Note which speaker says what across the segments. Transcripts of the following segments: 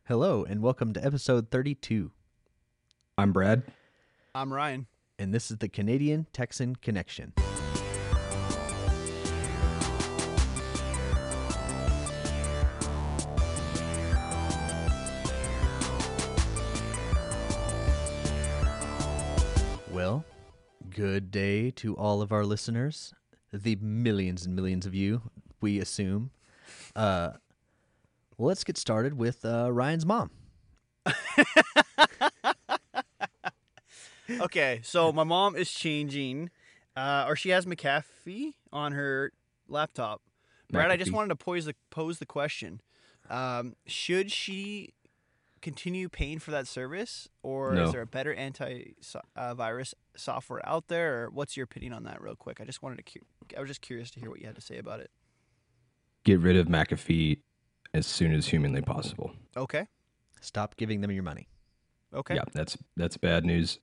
Speaker 1: Hello, and welcome to episode 32.
Speaker 2: I'm Brad.
Speaker 3: I'm Ryan.
Speaker 1: And this is the Canadian Texan Connection. Well, good day to all of our listeners, the millions and millions of you, we assume. Let's get started with Ryan's mom.
Speaker 3: Okay, so my mom is changing, or she has McAfee on her laptop. Brad, I just
Speaker 2: McAfee.
Speaker 3: wanted to pose the question: should she continue paying for that service, or
Speaker 2: No.
Speaker 3: is there a better anti-virus software out there? Or what's your opinion on that, real quick? I was just curious to hear what you had to say about it.
Speaker 2: Get rid of McAfee as soon as humanly possible.
Speaker 3: Okay.
Speaker 1: Stop giving them your money.
Speaker 3: Okay.
Speaker 2: Yeah, that's bad news.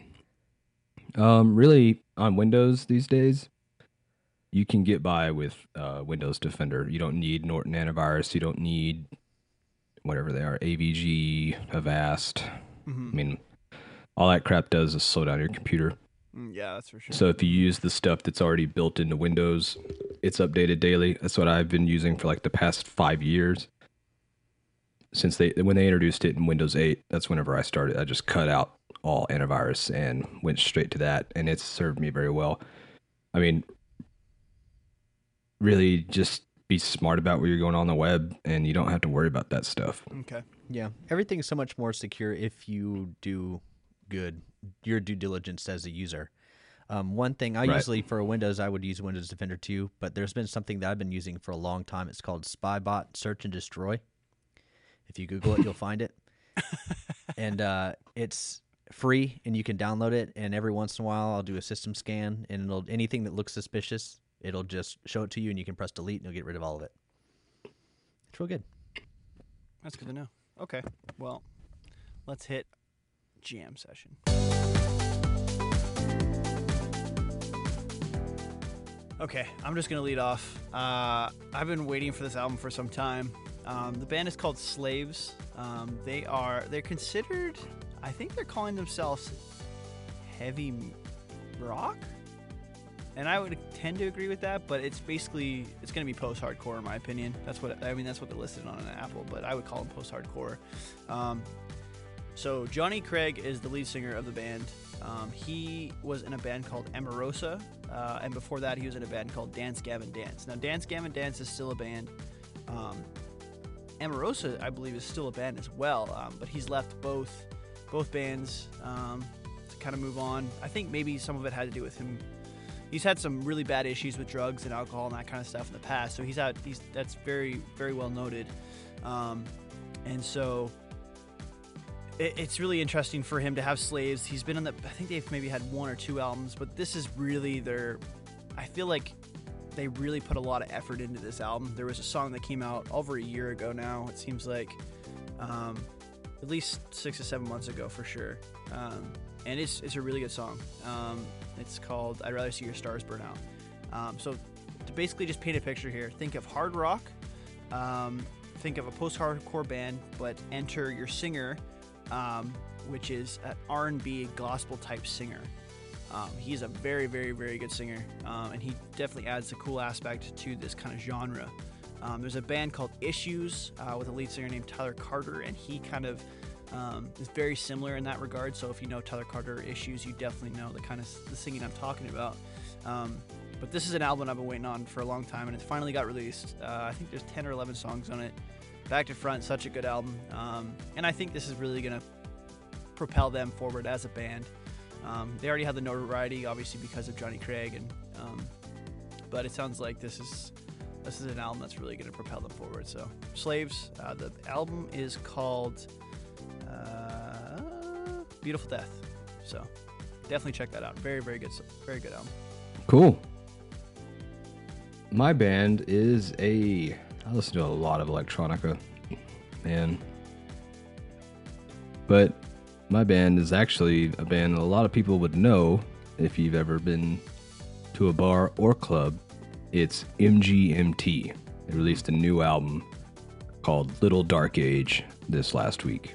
Speaker 2: Really, on Windows these days, you can get by with Windows Defender. You don't need Norton Antivirus. You don't need whatever they are, AVG, Avast. I mean, all that crap does is slow down your computer.
Speaker 3: Yeah, that's for sure.
Speaker 2: So if you use the stuff that's already built into Windows, it's updated daily. That's what I've been using for like the past 5 years. Since when they introduced it in Windows 8, that's whenever I started. I just cut out all antivirus and went straight to that, and it's served me very well. I mean, really just be smart about where you're going on the web, and you don't have to worry about that stuff.
Speaker 3: Okay.
Speaker 1: Yeah, everything's so much more secure if you do your due diligence as a user. One thing I
Speaker 2: Right.
Speaker 1: usually for Windows, I would use Windows Defender 2, but there's been something that I've been using for a long time. It's called Spybot Search and Destroy. If you Google it, you'll find it. And it's free, and you can download it. And every once in a while, I'll do a system scan, and anything that looks suspicious, it'll just show it to you, and you can press delete, and it'll get rid of all of it. It's real good.
Speaker 3: That's good to know. Okay. Well, let's hit jam session. Okay, I'm just gonna lead off. I've been waiting for this album for some time. The band is called Slaves. They're considered, I think they're calling themselves heavy rock, and I would tend to agree with that. But it's gonna be post-hardcore in my opinion. That's what they're listed on Apple, but I would call them post-hardcore. So Johnny Craig is the lead singer of the band. He was in a band called Emarosa, and before that he was in a band called Dance Gavin Dance. Now Dance Gavin Dance is still a band. Emarosa, I believe, is still a band as well, but he's left both bands to kind of move on. I think maybe some of it had to do with him. He's had some really bad issues with drugs and alcohol and that kind of stuff in the past, so that's very, very well noted. And so it's really interesting for him to have Slaves. He's been I think they've maybe had one or two albums, but this is really I feel like they really put a lot of effort into this album. There was a song that came out over a year ago now. It seems like at least 6 to 7 months ago for sure. And it's a really good song. It's called I'd Rather See Your Stars Burn Out. So to basically just paint a picture here, think of hard rock, think of a post-hardcore band, but enter your singer, which is an R&B gospel type singer. He's a very, very, very good singer, and he definitely adds a cool aspect to this kind of genre. There's a band called Issues with a lead singer named Tyler Carter, and he kind of is very similar in that regard. So if you know Tyler Carter or Issues, you definitely know the singing I'm talking about. But this is an album I've been waiting on for a long time, and it finally got released. I think there's 10 or 11 songs on it. Back to front, such a good album. And I think this is really going to propel them forward as a band. They already have the notoriety, obviously, because of Johnny Craig, but it sounds like this is an album that's really going to propel them forward. So, Slaves, the album is called Beautiful Death. So, definitely check that out. Very, very good album.
Speaker 2: Cool. My band is I listen to a lot of electronica, man. But my band is actually a band a lot of people would know if you've ever been to a bar or club. It's MGMT. They released a new album called Little Dark Age this last week.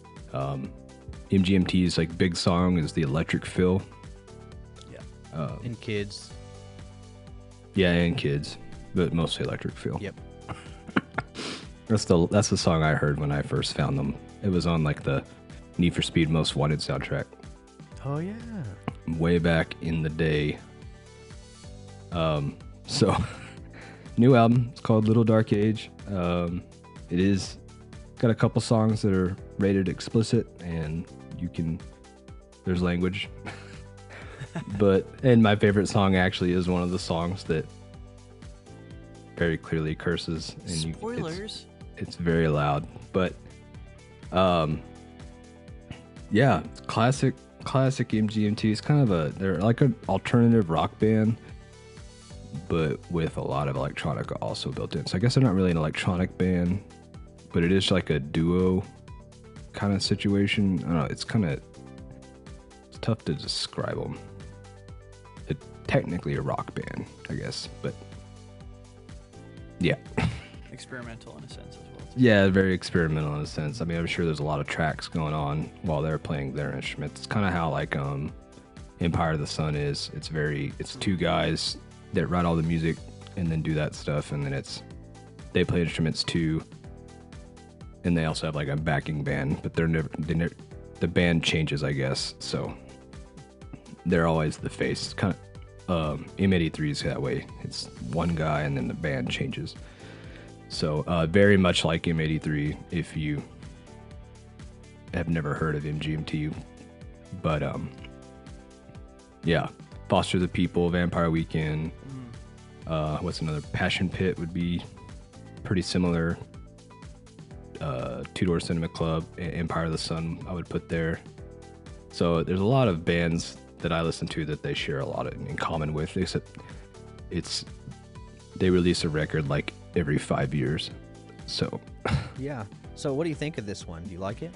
Speaker 2: MGMT's like big song is the Electric Feel.
Speaker 3: Yeah.
Speaker 1: And kids.
Speaker 2: Yeah, and kids, but mostly Electric Feel.
Speaker 1: Yep.
Speaker 2: That's the song I heard when I first found them. It was on like the Need for Speed Most Wanted soundtrack.
Speaker 1: Oh yeah.
Speaker 2: Way back in the day. So new album. It's called Little Dark Age. It is got a couple songs that are rated explicit, and there's language. And my favorite song actually is one of the songs that very clearly curses. And
Speaker 3: Spoilers.
Speaker 2: It's very loud, but yeah, classic MGMT. It's kind of they're like an alternative rock band, but with a lot of electronica also built in. So I guess they're not really an electronic band, but it is like a duo kind of situation. I don't know. It's tough to describe them. It's technically a rock band, I guess, but yeah.
Speaker 3: Experimental in a sense as well.
Speaker 2: Yeah, very experimental in a sense. I mean, I'm sure there's a lot of tracks going on while they're playing their instruments. It's kind of how like Empire of the Sun is. It's two guys that write all the music and then do that stuff, and then they play instruments too, and they also have like a backing band, but the band changes, I guess. So they're always the face. Kind of M83 is that way. It's one guy and then the band changes. So very much like M83 if you have never heard of MGMT. But yeah, Foster the People, Vampire Weekend. What's another? Passion Pit would be pretty similar. Two Door Cinema Club, Empire of the Sun I would put there. So there's a lot of bands that I listen to that they share a lot in common with, except they release a record like every 5 years. So
Speaker 1: Yeah. So what do you think of this one? Do you like it?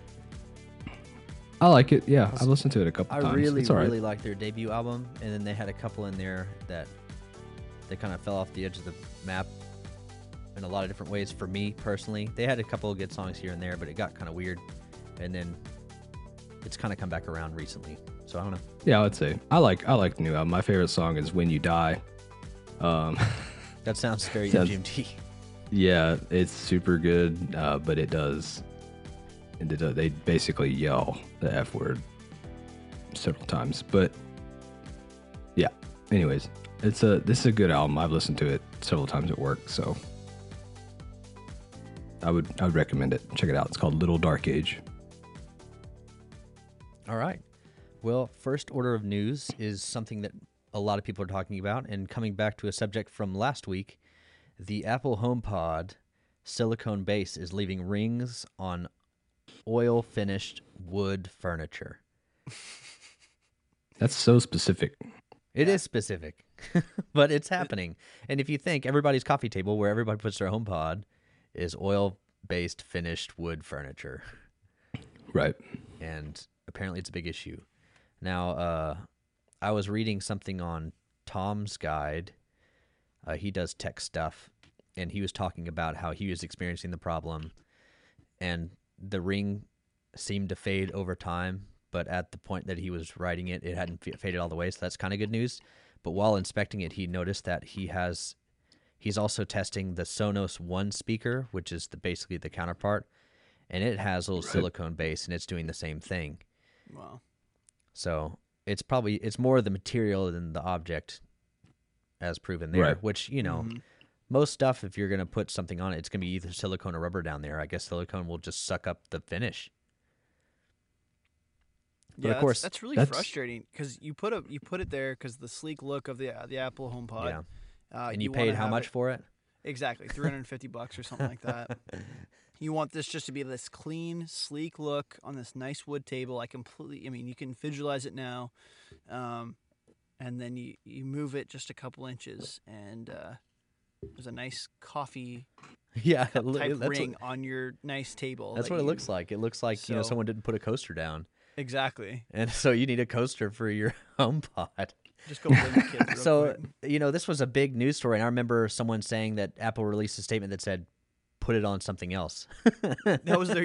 Speaker 2: I like it. Yeah, I've listened to it a couple times.
Speaker 1: I really,
Speaker 2: it's all right.
Speaker 1: really like their debut album, and then they had a couple in there that they kind of fell off the edge of the map in a lot of different ways. For me personally, they had a couple of good songs here and there, but it got kind of weird, and then it's kind of come back around recently. So I don't know.
Speaker 2: Yeah, I would say I like the new album. My favorite song is When You Die.
Speaker 1: That sounds very MGMT.
Speaker 2: Yeah, it's super good, but they basically yell the F word several times. But yeah, anyways, this is a good album. I've listened to it several times at work, so I would recommend it. Check it out. It's called Little Dark Age.
Speaker 1: All right. Well, first order of news is something that a lot of people are talking about, and coming back to a subject from last week, the Apple HomePod silicone base is leaving rings on oil-finished wood furniture.
Speaker 2: That's so specific.
Speaker 1: It is specific, but it's happening. And if you think everybody's coffee table where everybody puts their HomePod is oil-based finished wood furniture.
Speaker 2: Right.
Speaker 1: And apparently it's a big issue. Now, I was reading something on Tom's Guide. He does tech stuff, and he was talking about how he was experiencing the problem, and the ring seemed to fade over time, but at the point that he was writing it, it hadn't faded all the way, so that's kind of good news. But while inspecting it, he noticed that he's also testing the Sonos One speaker, which is basically the counterpart, and it has a little silicone base, and it's doing the same thing.
Speaker 3: Wow.
Speaker 1: So it's more the material than the object, as proven there.
Speaker 2: Right.
Speaker 1: Which most stuff, if you're gonna put something on it, it's gonna be either silicone or rubber down there. I guess silicone will just suck up the finish. But
Speaker 3: Yeah,
Speaker 1: of course,
Speaker 3: that's really frustrating because you put it there because the sleek look of the Apple HomePod.
Speaker 1: Yeah. And you
Speaker 3: wanna
Speaker 1: paid how
Speaker 3: have
Speaker 1: much for it?
Speaker 3: Exactly, $350 or something like that. You want this just to be this clean, sleek look on this nice wood table. You can visualize it now, and then you move it just a couple inches, and there's a nice coffee
Speaker 1: Yeah,
Speaker 3: type ring on your nice table.
Speaker 1: That's what it looks like. It looks like someone didn't put a coaster down,
Speaker 3: Exactly.
Speaker 1: and so you need a coaster for your HomePod.
Speaker 3: Just go blame the kids real
Speaker 1: So
Speaker 3: quick.
Speaker 1: this was a big news story, and I remember someone saying that Apple released a statement that said, put it on something else.
Speaker 3: That was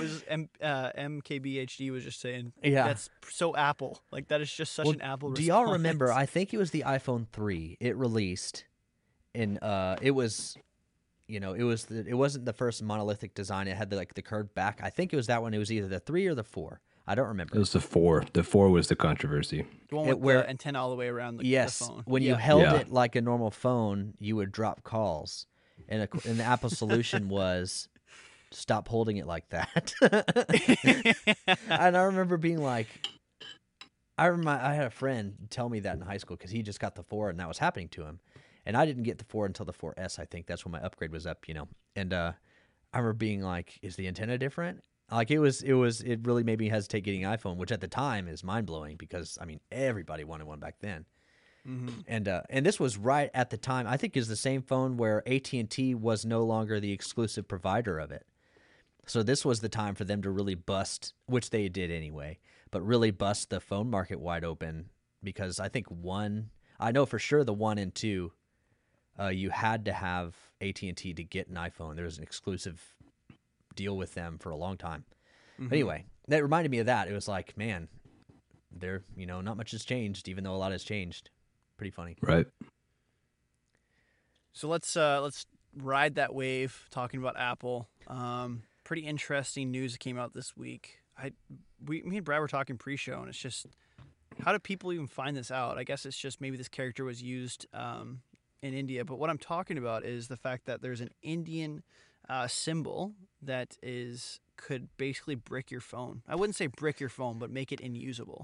Speaker 3: MKBHD was just saying.
Speaker 1: Yeah.
Speaker 3: That's so Apple. Like that is just such an Apple.
Speaker 1: Do y'all
Speaker 3: response.
Speaker 1: remember? I think it was the iPhone 3. It released, and it was, it wasn't the first monolithic design. It had the curved back. I think it was that one. It was either the 3 or the 4. I don't remember.
Speaker 2: It was the 4. The 4 was the controversy.
Speaker 3: The one with the antenna all the way around the phone.
Speaker 1: When you held it like a normal phone, you would drop calls, and the Apple solution was stop holding it like that. And I remember being like, I had a friend tell me that in high school because he just got the 4 and that was happening to him, and I didn't get the 4 until the 4S. I think that's when my upgrade was up, And I remember being like, "Is the antenna different?" Like it really made me hesitate getting an iPhone, which at the time is mind blowing because everybody wanted one back then. Mm-hmm. And this was right at the time. I think is the same phone where AT&T was no longer the exclusive provider of it. So this was the time for them to really bust, which they did anyway, but really bust the phone market wide open because I think I know for sure the 1 and 2, you had to have AT&T to get an iPhone. There was an exclusive deal with them for a long time. Mm-hmm. But anyway, that reminded me of that. It was like, man, there, not much has changed, even though a lot has changed. Pretty funny.
Speaker 2: Right.
Speaker 3: So let's ride that wave talking about Apple. Pretty interesting news that came out this week. Me and Brad were talking pre-show, and it's just, how do people even find this out? I guess it's just maybe this character was used in India. But what I'm talking about is the fact that there's an Indian symbol that could basically brick your phone. I wouldn't say brick your phone, but make it unusable.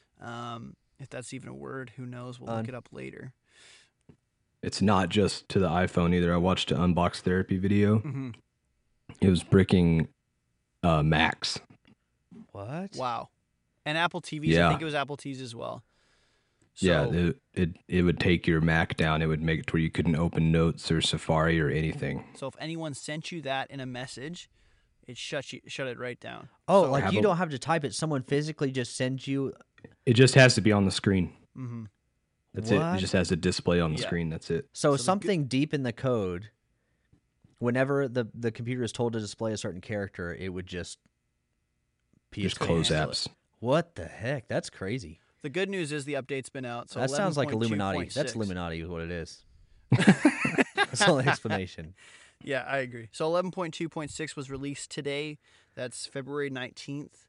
Speaker 3: If that's even a word, who knows? We'll look it up later.
Speaker 2: It's not just to the iPhone either. I watched an Unbox Therapy video.
Speaker 3: Mm-hmm.
Speaker 2: It was bricking Macs.
Speaker 1: What?
Speaker 3: Wow. And Apple TVs.
Speaker 2: Yeah.
Speaker 3: I think it was Apple TVs as well. So,
Speaker 2: yeah, it would take your Mac down. It would make it to where you couldn't open Notes or Safari or anything.
Speaker 3: So if anyone sent you that in a message, it shut it right down.
Speaker 1: Oh,
Speaker 3: so,
Speaker 1: like you don't have to type it. Someone physically just sends you.
Speaker 2: It just has to be on the screen.
Speaker 3: Mm-hmm.
Speaker 2: That's it. It just has a display on the screen. That's it.
Speaker 1: So something deep in the code, whenever the computer is told to display a certain character, it would just
Speaker 2: close apps.
Speaker 1: What the heck? That's crazy.
Speaker 3: The good news is the update's been out. So
Speaker 1: that sounds like Illuminati.
Speaker 3: 11.2.6.
Speaker 1: That's Illuminati is what it is. That's the only explanation.
Speaker 3: Yeah, I agree. So 11.2.6 was released today. That's February 19th.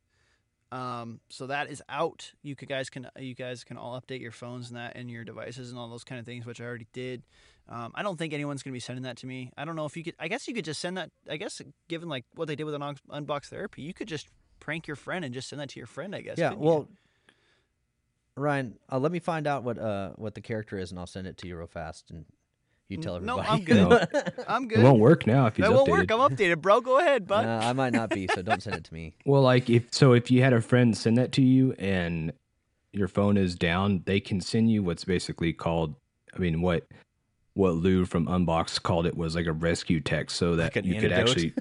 Speaker 3: So that is out. You guys can all update your phones and that and your devices and all those kind of things, which I already did. I don't think anyone's going to be sending that to me. I don't know if you could. I guess you could just send that. I guess given like what they did with an Unbox Therapy, you could just prank your friend and just send that to your friend. I guess.
Speaker 1: Yeah. Well, Ryan, let me find out what the character is, and I'll send it to you real fast, and you tell everybody.
Speaker 3: No, I'm good. I'm good.
Speaker 2: It won't work now if he's updated.
Speaker 3: It won't work. I'm updated, bro. Go ahead, bud.
Speaker 1: I might not be, so don't send it to me.
Speaker 2: Well, like if you had a friend send that to you and your phone is down, they can send you what's basically called. I mean, what Lou from Unbox called it was like a rescue text, so that
Speaker 1: like
Speaker 2: you
Speaker 1: antidote?
Speaker 2: could actually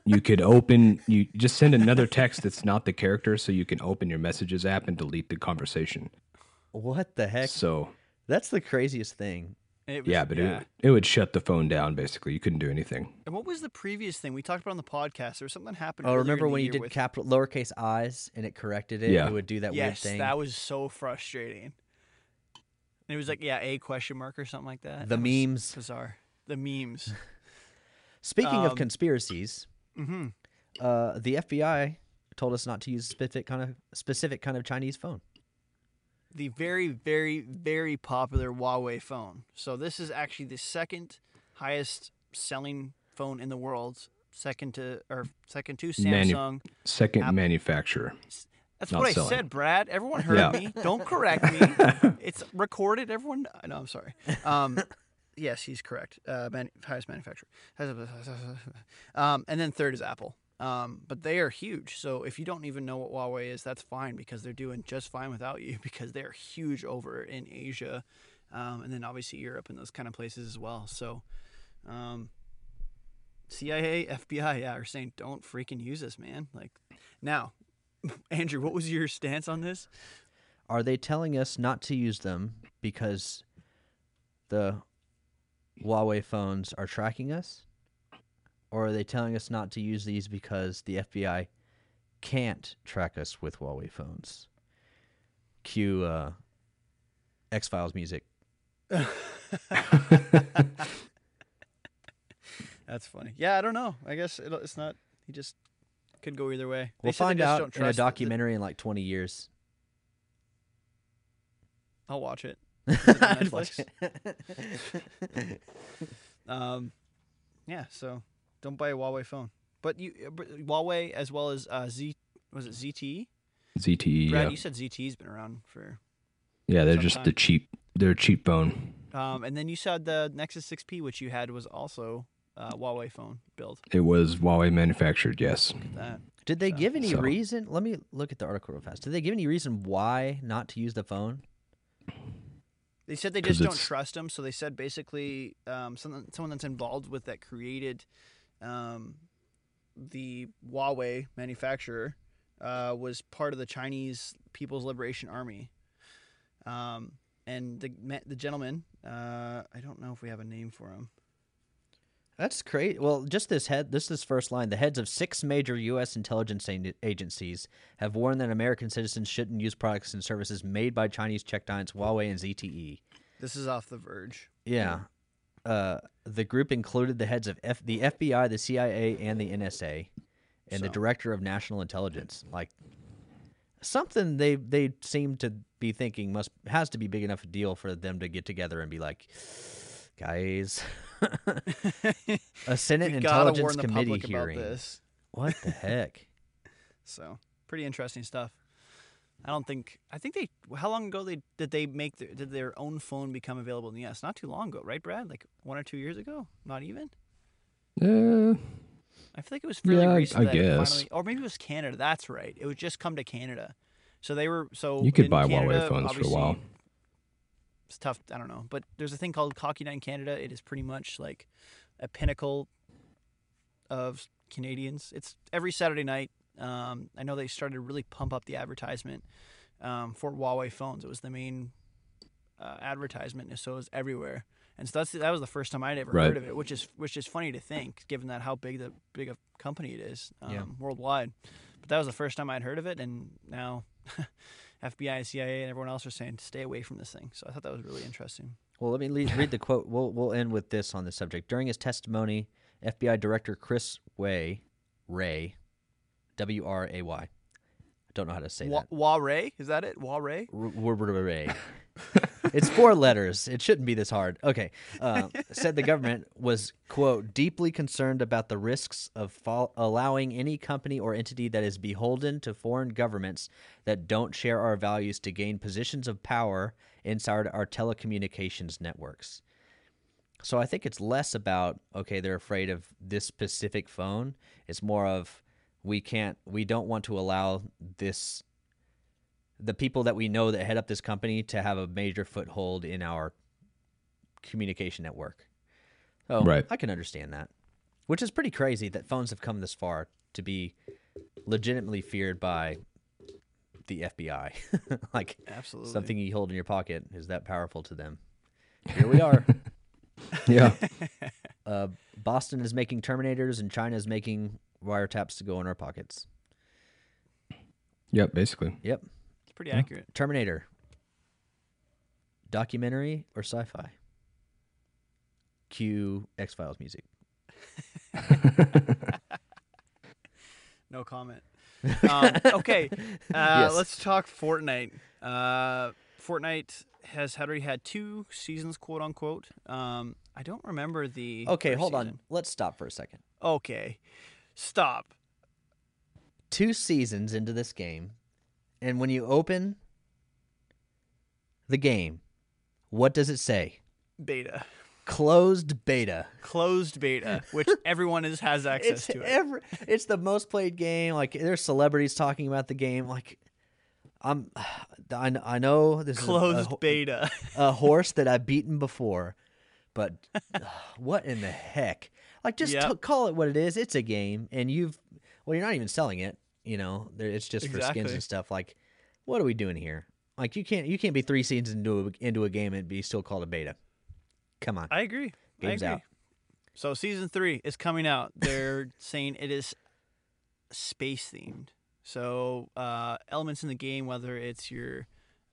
Speaker 2: you just send another text that's not the character, so you can open your Messages app and delete the conversation.
Speaker 1: What the heck?
Speaker 2: So
Speaker 1: that's the craziest thing.
Speaker 2: It would shut the phone down. Basically, you couldn't do anything.
Speaker 3: And what was the previous thing we taled about on the podcast? There was something that happened.
Speaker 1: Oh,
Speaker 3: earlier
Speaker 1: remember
Speaker 3: in the
Speaker 1: when you
Speaker 3: year
Speaker 1: did capital lowercase i's and it corrected it?
Speaker 2: Yeah.
Speaker 1: It would do that weird thing.
Speaker 3: Yes, that was so frustrating. And it was like a question mark or something like that.
Speaker 1: The
Speaker 3: That was
Speaker 1: memes.
Speaker 3: bizarre. The memes.
Speaker 1: Speaking of conspiracies,
Speaker 3: Mm-hmm.
Speaker 1: the FBI told us not to use specific kind of Chinese phone.
Speaker 3: The very, very, very popular Huawei phone. So this is actually the second highest selling phone in the world, second to Samsung.
Speaker 2: Second manufacturer.
Speaker 3: That's
Speaker 2: not
Speaker 3: what
Speaker 2: selling.
Speaker 3: I said, Brad. Everyone heard me. Don't correct me. It's recorded. Everyone. No, I'm sorry. Yes, he's correct. Highest manufacturer. And then third is Apple. But they are huge. So if you don't even know what Huawei is, that's fine because they're doing just fine without you because they're huge over in Asia, and then obviously Europe and those kind of places as well. So CIA, FBI, are saying don't freaking use this, man. Like now, Andrew, what was your stance on this?
Speaker 1: Are they telling us not to use them because the Huawei phones are tracking us? or are they telling us not to use these because the FBI can't track us with Huawei phones? Cue X-Files music.
Speaker 3: That's funny. Yeah, I don't know. I guess it's not. He just could go either way. They
Speaker 1: We'll
Speaker 3: said they
Speaker 1: find
Speaker 3: just
Speaker 1: out
Speaker 3: don't
Speaker 1: in a
Speaker 3: trust the-
Speaker 1: documentary in like 20 years.
Speaker 3: I'll watch it. Is it on
Speaker 1: I'd watch
Speaker 3: Netflix? Yeah. So don't buy a Huawei phone. But Huawei as well as was it ZTE?
Speaker 2: ZTE.
Speaker 3: Brad,
Speaker 2: Yeah,
Speaker 3: you said ZTE's been around for.
Speaker 2: yeah. They're
Speaker 3: some
Speaker 2: just
Speaker 3: time.
Speaker 2: the cheap. They're a cheap phone.
Speaker 3: And then you said the Nexus 6P, which you had, was also Huawei phone build.
Speaker 2: It was Huawei manufactured. Yes.
Speaker 3: That
Speaker 1: Did they give any
Speaker 2: So-
Speaker 1: reason? Let me look at the article real fast. Did they give any reason why not to use the phone?
Speaker 3: They said they
Speaker 2: 'Cause
Speaker 3: just don't
Speaker 2: it's-
Speaker 3: trust them. So they said basically someone that's involved with that created the Huawei manufacturer was part of the Chinese People's Liberation Army. And the gentleman, I don't know if we have a name for him.
Speaker 1: That's great. Well, just this first line. The heads of 6 major U.S. intelligence agencies have warned that American citizens shouldn't use products and services made by Chinese tech giants Huawei and ZTE.
Speaker 3: This is off The Verge.
Speaker 1: Yeah. The group included the heads of the FBI, the CIA, and the NSA, and the
Speaker 3: So-
Speaker 1: director of national intelligence. Like something they seem to be thinking has to be big enough a deal for them to get together and be like, guys, a Senate
Speaker 3: We gotta
Speaker 1: Intelligence
Speaker 3: warn the
Speaker 1: Committee
Speaker 3: public
Speaker 1: hearing.
Speaker 3: about this.
Speaker 1: What the heck?
Speaker 3: So pretty interesting stuff. I think they. How long ago did their own phone become available in the U.S.? Not too long ago, right, Brad? Like 1 or 2 years ago? Not even. I feel like it was fairly
Speaker 2: Yeah,
Speaker 3: recent.
Speaker 2: I
Speaker 3: that it
Speaker 2: guess.
Speaker 3: finally, or maybe it was Canada. That's right. It would just come to Canada. So they were
Speaker 2: You could
Speaker 3: in
Speaker 2: buy
Speaker 3: Canada,
Speaker 2: Huawei phones for a while.
Speaker 3: obviously, It's tough. I don't know, but there's a thing called Hockey Night in Canada. It is pretty much like a pinnacle of Canadians. It's every Saturday night. I know they started to really pump up the advertisement for Huawei phones. It was the main advertisement, and so it was everywhere. And so that was the first time I'd ever
Speaker 2: Right.
Speaker 3: heard of it, which is funny to think, given that how big a company it is worldwide. But that was the first time I'd heard of it, and now FBI, CIA, and everyone else are saying to stay away from this thing. So I thought that was really interesting.
Speaker 1: Well, let me read the quote. We'll end with this on the subject. During his testimony, FBI Director Chris Ray, W-R-A-Y. I don't know how to say that.
Speaker 3: Huawei? Is that it? Huawei?
Speaker 1: Ray. It's 4 letters. It shouldn't be this hard. Okay. Said the government was, quote, deeply concerned about the risks of allowing any company or entity that is beholden to foreign governments that don't share our values to gain positions of power inside our telecommunications networks. So I think it's less about, okay, they're afraid of this specific phone. It's more of we don't want to allow the people that we know that head up this company to have a major foothold in our communication network. Oh,
Speaker 2: Right.
Speaker 1: I can understand that. Which is pretty crazy that phones have come this far to be legitimately feared by the FBI. Like
Speaker 3: Absolutely.
Speaker 1: something you hold in your pocket is that powerful to them. Here we are.
Speaker 2: Yeah.
Speaker 1: Boston is making Terminators and China is making wiretaps to go in our pockets.
Speaker 2: Yep. Basically.
Speaker 1: Yep.
Speaker 3: It's pretty accurate.
Speaker 1: Terminator. Documentary or sci-fi? Cue X-Files music.
Speaker 3: No comment. Okay,
Speaker 1: Yes.
Speaker 3: let's talk Fortnite. Fortnite has already had 2 seasons, quote unquote. I don't remember the.
Speaker 1: Okay,
Speaker 3: first
Speaker 1: hold on.
Speaker 3: season.
Speaker 1: Let's stop for a second.
Speaker 3: Okay, stop.
Speaker 1: 2 seasons into this game, and when you open the game, what does it say?
Speaker 3: Beta,
Speaker 1: Closed beta.
Speaker 3: closed beta, which everyone has access to it.
Speaker 1: It's the most played game. Like there's celebrities talking about the game. Like I know this
Speaker 3: Closed
Speaker 1: is
Speaker 3: beta.
Speaker 1: a horse that I've beaten before, but what in the heck? Like just
Speaker 3: Yep.
Speaker 1: call it what it is. It's a game, and you're not even selling it. You know, it's just for skins
Speaker 3: Exactly.
Speaker 1: and stuff. Like, what are we doing here? Like you can't be 3 seasons into a game and be still called a beta. Come on.
Speaker 3: I agree.
Speaker 1: Game's
Speaker 3: I agree.
Speaker 1: out.
Speaker 3: So season 3 is coming out. They're saying it is space themed. So elements in the game, whether it's your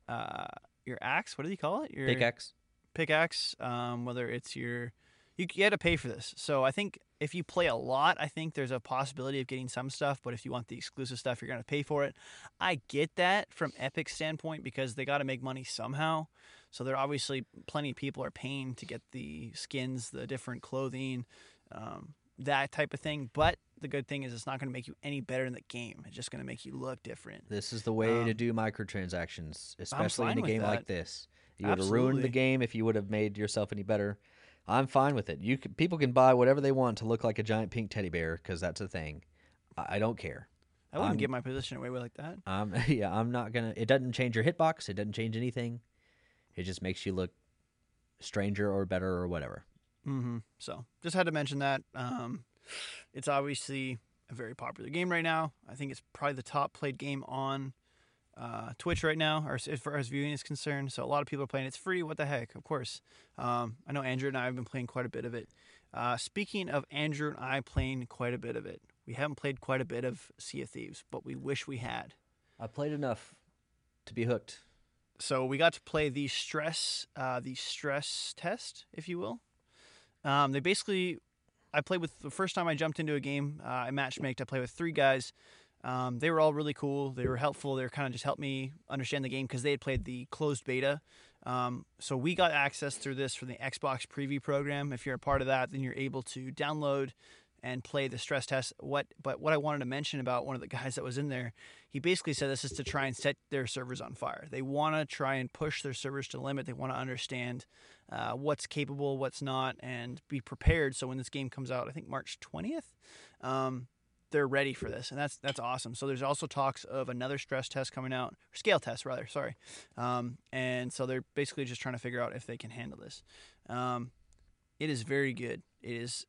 Speaker 3: axe, what do you call it? Your
Speaker 1: Pickaxe.
Speaker 3: Pickaxe. Whether it's you had to pay for this. So I think if you play a lot, I think there's a possibility of getting some stuff. But if you want the exclusive stuff, you're gonna pay for it. I get that from Epic's standpoint because they got to make money somehow. So there are obviously plenty of people are paying to get the skins, the different clothing, that type of thing. But the good thing is it's not going to make you any better in the game. It's just going to make you look different.
Speaker 1: This is the way to do microtransactions, especially in
Speaker 3: fine
Speaker 1: a
Speaker 3: with
Speaker 1: game like
Speaker 3: that.
Speaker 1: this. You would have ruined
Speaker 3: Absolutely.
Speaker 1: the game if you would have made yourself any better. I'm fine with it. People can buy whatever they want to look like a giant pink teddy bear because that's a thing. I don't care.
Speaker 3: I wouldn't give my position away like that.
Speaker 1: Yeah, I'm not gonna. It doesn't change your hitbox. It doesn't change anything. It just makes you look stranger or better or whatever.
Speaker 3: So just had to mention that. It's obviously a very popular game right now. I think it's probably the top played game on Twitch right now, or as far as viewing is concerned. So a lot of people are playing. It's free. What the heck? Of course. I know Andrew and I have been playing quite a bit of it. Speaking of Andrew and I playing quite a bit of it, we haven't played quite a bit of Sea of Thieves, but we wish we had.
Speaker 1: I played enough to be hooked.
Speaker 3: So we got to play the stress test, if you will. They basically, I played with the first time I jumped into a game. I matchmaked. I played with 3 guys. They were all really cool. They were helpful. They were kind of just helped me understand the game because they had played the closed beta. So we got access through this for the Xbox Preview program. If you're a part of that, then you're able to download and play the stress test. But what I wanted to mention about one of the guys that was in there, he basically said this is to try and set their servers on fire. They want to try and push their servers to the limit. They want to understand what's capable, what's not, and be prepared. So when this game comes out, I think March 20th, they're ready for this, and that's awesome. So there's also talks of another stress test coming out, or scale test rather. Sorry, and so they're basically just trying to figure out if they can handle this. It is very good. It is.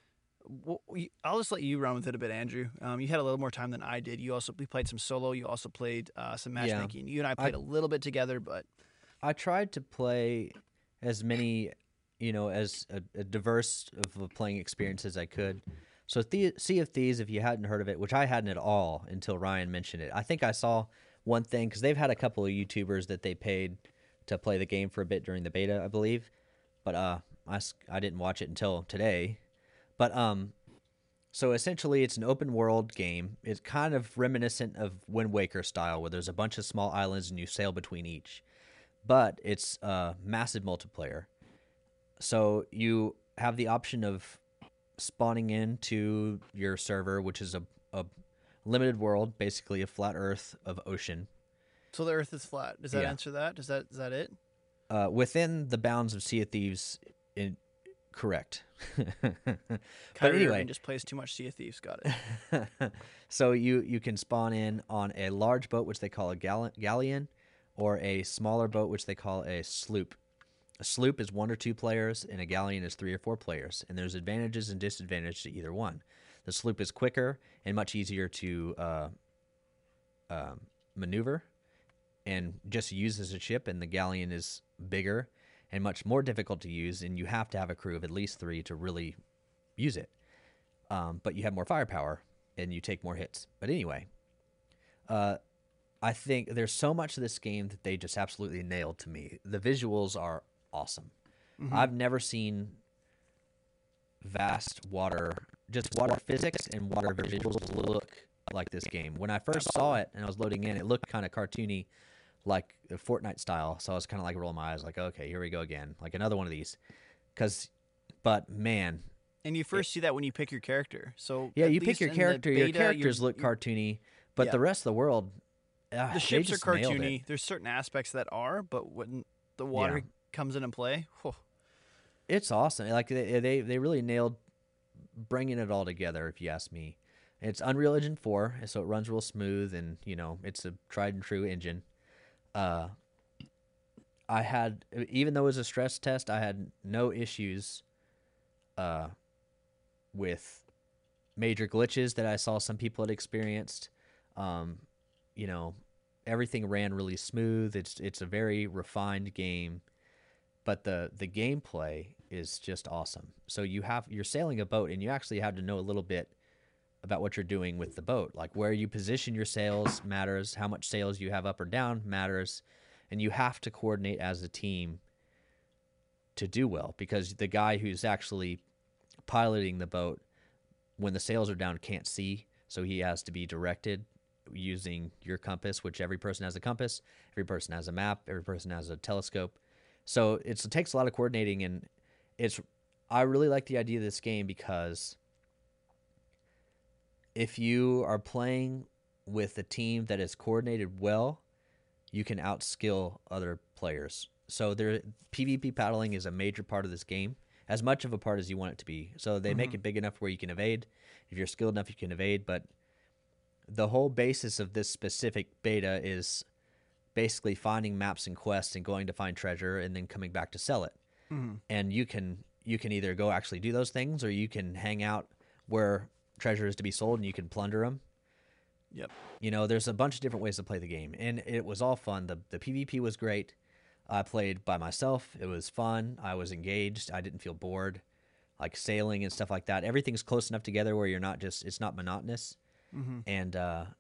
Speaker 3: I'll just let you run with it a bit, Andrew. You had a little more time than I did. We played some solo. You also played some matchmaking. You and I played a little bit together, but
Speaker 1: I tried to play as many, as a diverse of a playing experience as I could. So Sea of Thieves, if you hadn't heard of it, which I hadn't at all until Ryan mentioned it. I think I saw one thing because they've had a couple of YouTubers that they paid to play the game for a bit during the beta, I believe. But I didn't watch it until today. But so essentially it's an open world game. It's kind of reminiscent of Wind Waker style, where there's a bunch of small islands and you sail between each. But it's massive multiplayer. So you have the option of spawning into your server, which is a limited world, basically a flat Earth of ocean.
Speaker 3: so the Earth is flat. Does that answer that? Is that it?
Speaker 1: Within the bounds of Sea of Thieves, correct. But
Speaker 3: Kyrie
Speaker 1: anyway,
Speaker 3: Irving just plays too much Sea of Thieves. Got it.
Speaker 1: so you can spawn in on a large boat, which they call a galleon, or a smaller boat, which they call a sloop. A sloop is 1 or 2 players, and a galleon is 3 or 4 players, and there's advantages and disadvantages to either one. The sloop is quicker and much easier to maneuver and just use as a ship, and the galleon is bigger and much more difficult to use, and you have to have a crew of at least 3 to really use it. But you have more firepower, and you take more hits. But anyway, I think there's so much of this game that they just absolutely nailed to me. The visuals are awesome. I've never seen vast water physics and water visuals look like this game. When I first saw it and I was loading in, it looked kind of cartoony, like Fortnite style. So I was kind of like rolling my eyes, like, okay, here we go again, like another one of these. But man,
Speaker 3: And you first see that when you pick your character. So
Speaker 1: yeah,
Speaker 3: at
Speaker 1: you pick
Speaker 3: least
Speaker 1: your
Speaker 3: in the
Speaker 1: character. Your
Speaker 3: beta,
Speaker 1: characters
Speaker 3: you're-
Speaker 1: look cartoony, but
Speaker 3: Yeah.
Speaker 1: the rest of the world,
Speaker 3: The
Speaker 1: they
Speaker 3: ships are
Speaker 1: just nailed it.
Speaker 3: cartoony. There's certain aspects that are, but when the water
Speaker 1: Yeah.
Speaker 3: comes into play,
Speaker 1: It's awesome. Like they really nailed bringing it all together. If you ask me, it's Unreal Engine 4, so it runs real smooth, and it's a tried and true engine. I had, even though it was a stress test, I had no issues with major glitches that I saw some people had experienced. Everything ran really smooth. It's a very refined game, but the gameplay is just awesome. So you're sailing a boat, and you actually have to know a little bit about what you're doing with the boat. Like where you position your sails matters, how much sails you have up or down matters, and you have to coordinate as a team to do well, because the guy who's actually piloting the boat when the sails are down can't see, so he has to be directed using your compass, which every person has a compass, every person has a map, every person has a telescope. So it takes a lot of coordinating, and I really like the idea of this game because if you are playing with a team that is coordinated well, you can outskill other players. So PvP paddling is a major part of this game, as much of a part as you want it to be. So they make it big enough where you can evade. If you're skilled enough, you can evade. But the whole basis of this specific beta is basically finding maps and quests and going to find treasure and then coming back to sell it. And you can either go actually do those things, or you can hang out where treasure is to be sold and you can plunder them.
Speaker 3: Yep.
Speaker 1: You know, there's a bunch of different ways to play the game, and it was all fun. The PvP was great. I played by myself. It was fun. I was engaged. I didn't feel bored. Like sailing and stuff like that. Everything's close enough together where it's not monotonous. And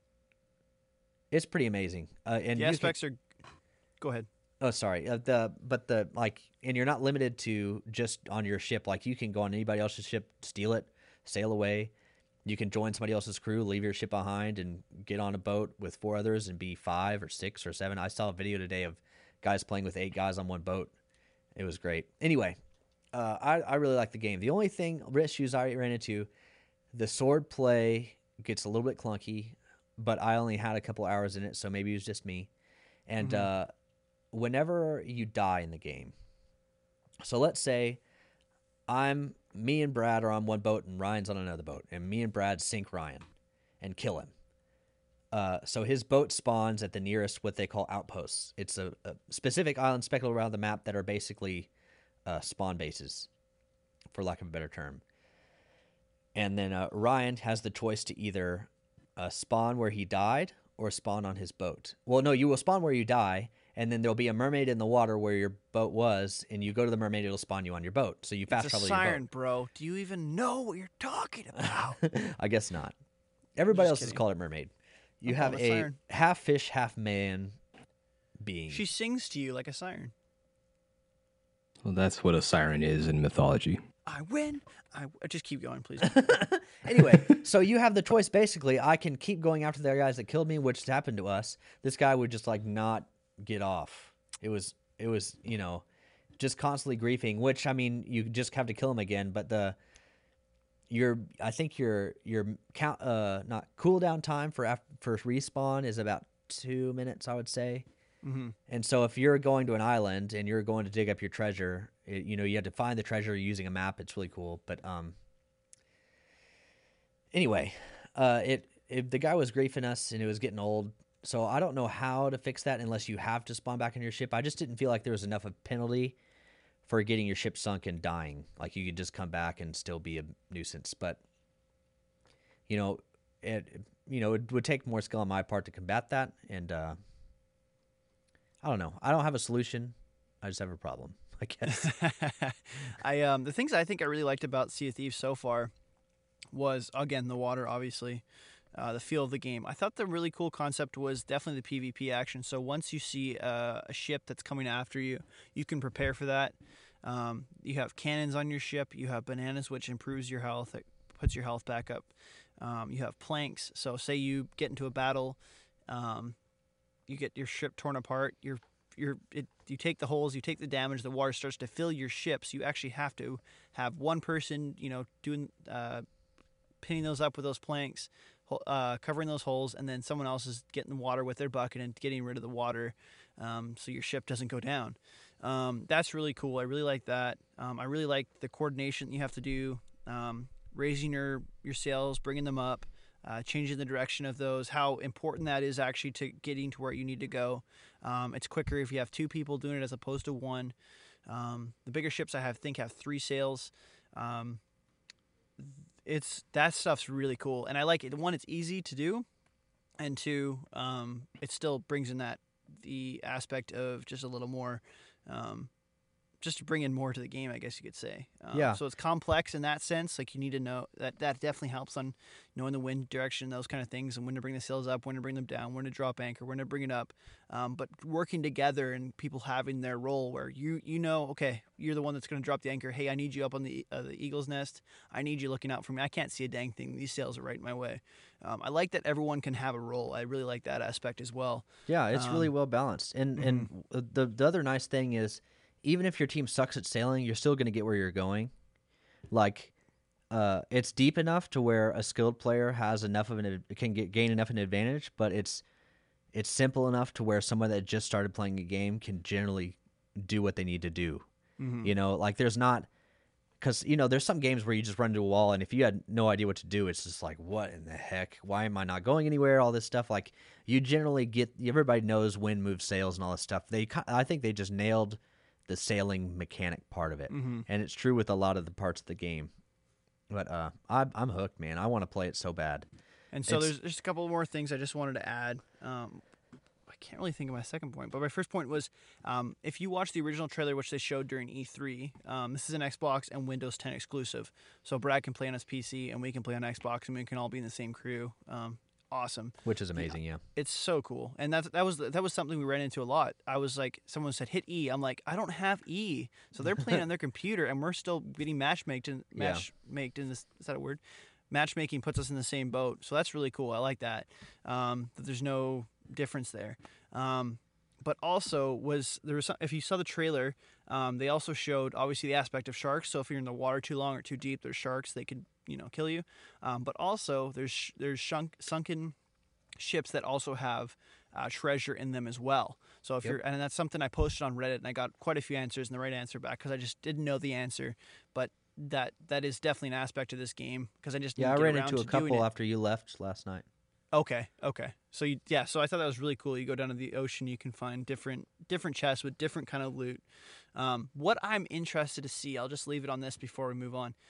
Speaker 1: it's pretty amazing. And
Speaker 3: the aspects are. Go ahead.
Speaker 1: Oh, sorry. And you're not limited to just on your ship. Like you can go on anybody else's ship, steal it, sail away. You can join somebody else's crew, leave your ship behind, and get on a boat with 4 others and be 5 or 6 or 7. I saw a video today of guys playing with 8 guys on one boat. It was great. Anyway, I really like the game. The only issues I ran into, the sword play gets a little bit clunky, but I only had a couple hours in it, so maybe it was just me. And whenever you die in the game, so let's say me and Brad are on one boat and Ryan's on another boat, and me and Brad sink Ryan and kill him. So his boat spawns at the nearest what they call outposts. It's a specific island speckled around the map that are basically spawn bases, for lack of a better term. And then Ryan has the choice to either spawn where he died or spawn on his boat. Well, no, you will spawn where you die, and then there'll be a mermaid in the water where your boat was, and you go to the mermaid, it'll spawn you on your boat. So you fast travel your boat.
Speaker 3: It's a siren, bro. Do you even know what you're talking about?
Speaker 1: I guess not. Everybody else
Speaker 3: kidding.
Speaker 1: has called it mermaid. You
Speaker 3: I'll
Speaker 1: have
Speaker 3: call it
Speaker 1: a
Speaker 3: siren.
Speaker 1: half fish, half man being.
Speaker 3: She sings to you like a siren.
Speaker 2: Well, that's what a siren is in mythology.
Speaker 3: I win. Just keep going, please.
Speaker 1: Anyway, so you have the choice. Basically, I can keep going after the guys that killed me, which happened to us. This guy would just not get off. It was just constantly griefing. Which, I mean, you just have to kill him again. But I think your count not cooldown time for respawn is about 2 minutes, I would say. And so if you're going to an island and you're going to dig up your treasure, you have to find the treasure using a map. It's really cool. But anyway, the guy was griefing us and it was getting old. So I don't know how to fix that unless you have to spawn back in your ship. I just didn't feel like there was enough of penalty for getting your ship sunk and dying. Like you could just come back and still be a nuisance. But it would take more skill on my part to combat that. And I don't know. I don't have a solution. I just have a problem, I guess.
Speaker 3: The things I think I really liked about Sea of Thieves so far was, again, the water, obviously, the feel of the game. I thought the really cool concept was definitely the PvP action. So once you see a ship that's coming after you, you can prepare for that. You have cannons on your ship. You have bananas, which improves your health. It puts your health back up. You have planks. So say you get into a battle, you get your ship torn apart. You take the holes, you take the damage. The water starts to fill your ship. So you actually have to have one person, doing pinning those up with those planks, covering those holes, and then someone else is getting the water with their bucket and getting rid of the water, so your ship doesn't go down. That's really cool. I really like that. I really like the coordination you have to do, raising your sails, bringing them up, changing the direction of those, how important that is actually to getting to where you need to go. It's quicker if you have 2 people doing it as opposed to 1. The bigger ships I think have 3 sails. That stuff's really cool, and I like it. 1, it's easy to do, and 2, it still brings in the aspect of just a little more just to bring in more to the game, I guess you could say.
Speaker 1: Yeah.
Speaker 3: So it's complex in that sense. Like you need to know that definitely helps on knowing the wind direction, those kind of things, and when to bring the sails up, when to bring them down, when to drop anchor, when to bring it up. But working together and people having their role where you know, okay, you're the one that's going to drop the anchor. Hey, I need you up on the eagle's nest. I need you looking out for me. I can't see a dang thing. These sails are right in my way. I like that everyone can have a role. I really like that aspect as well.
Speaker 1: Yeah, it's really well balanced. And the other nice thing is, even if your team sucks at sailing, you're still going to get where you're going. Like, it's deep enough to where a skilled player has enough of gain enough of an advantage, but it's simple enough to where someone that just started playing a game can generally do what they need to do. You know, like there's not, because there's some games where you just run into a wall, and if you had no idea what to do, it's just like, what in the heck? Why am I not going anywhere? All this stuff. Like you generally everybody knows when move sails and all this stuff. I think they just nailed the sailing mechanic part of it, and it's true with a lot of the parts of the game. But I'm hooked, man. I want to play it so bad.
Speaker 3: And so there's just a couple more things I just wanted to add. I can't really think of my second point, but my first point was if you watch the original trailer, which they showed during E3, this is an Xbox and Windows 10 exclusive. So Brad can play on his PC, and we can play on Xbox, and we can all be in the same crew. Awesome.
Speaker 1: Which is amazing, yeah.
Speaker 3: It's so cool. And that was something we ran into a lot. I was like, someone said, hit E. I'm like, I don't have E. So they're playing on their computer, and we're still getting matchmaked in this, is that a word? Matchmaking puts us in the same boat. So that's really cool. I like that. That there's no difference there. But also if you saw the trailer, they also showed obviously the aspect of sharks. So if you're in the water too long or too deep, there's sharks. They could kill you. But also there's sunken ships that also have treasure in them as well. So if and that's something I posted on Reddit, and I got quite a few answers and the right answer back because I just didn't know the answer. But that is definitely an aspect of this game because I just
Speaker 1: I ran into a couple after you left last night.
Speaker 3: Okay. So so I thought that was really cool. You go down to the ocean, you can find different chests with different kind of loot. What I'm interested to see, I'll just leave it on this before we move on.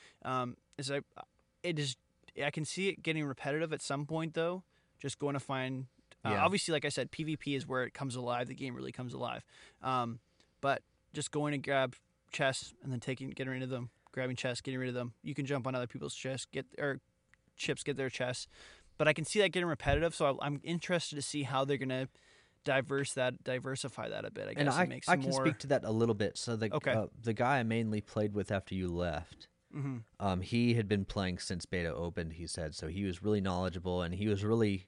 Speaker 3: I can see it getting repetitive at some point though. Just going to find. Obviously, like I said, PvP is where it comes alive. The game really comes alive. But just going to grab chests and then getting rid of them, grabbing chests, getting rid of them. You can jump on other people's chests, get their chests. But I can see that getting repetitive, so I'm interested to see how they're going to diversify that a bit. I guess
Speaker 1: I can speak to that a little bit. So the guy I mainly played with after you left, he had been playing since beta opened. He said so. He was really knowledgeable, and he was really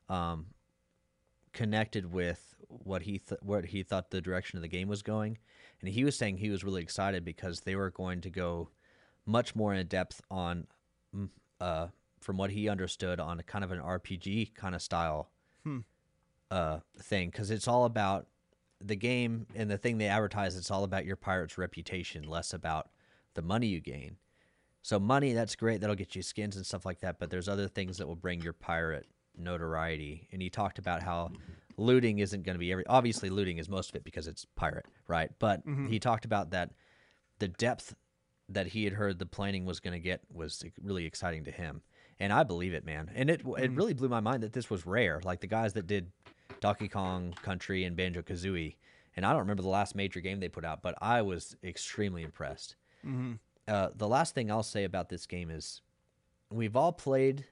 Speaker 1: connected with what he thought the direction of the game was going. And he was saying he was really excited because they were going to go much more in depth on. From what he understood on a kind of an RPG kind of style thing, because it's all about the game and the thing they advertise. It's all about your pirate's reputation, less about the money you gain. So money, that's great. That'll get you skins and stuff like that. But there's other things that will bring your pirate notoriety. And he talked about how looting isn't going to be obviously looting is most of it because it's pirate, right? But he talked about that the depth that he had heard the planning was going to get was really exciting to him. And I believe it, man. And it really blew my mind that this was rare. Like the guys that did Donkey Kong Country and Banjo-Kazooie. And I don't remember the last major game they put out, but I was extremely impressed. The last thing I'll say about this game is we've all played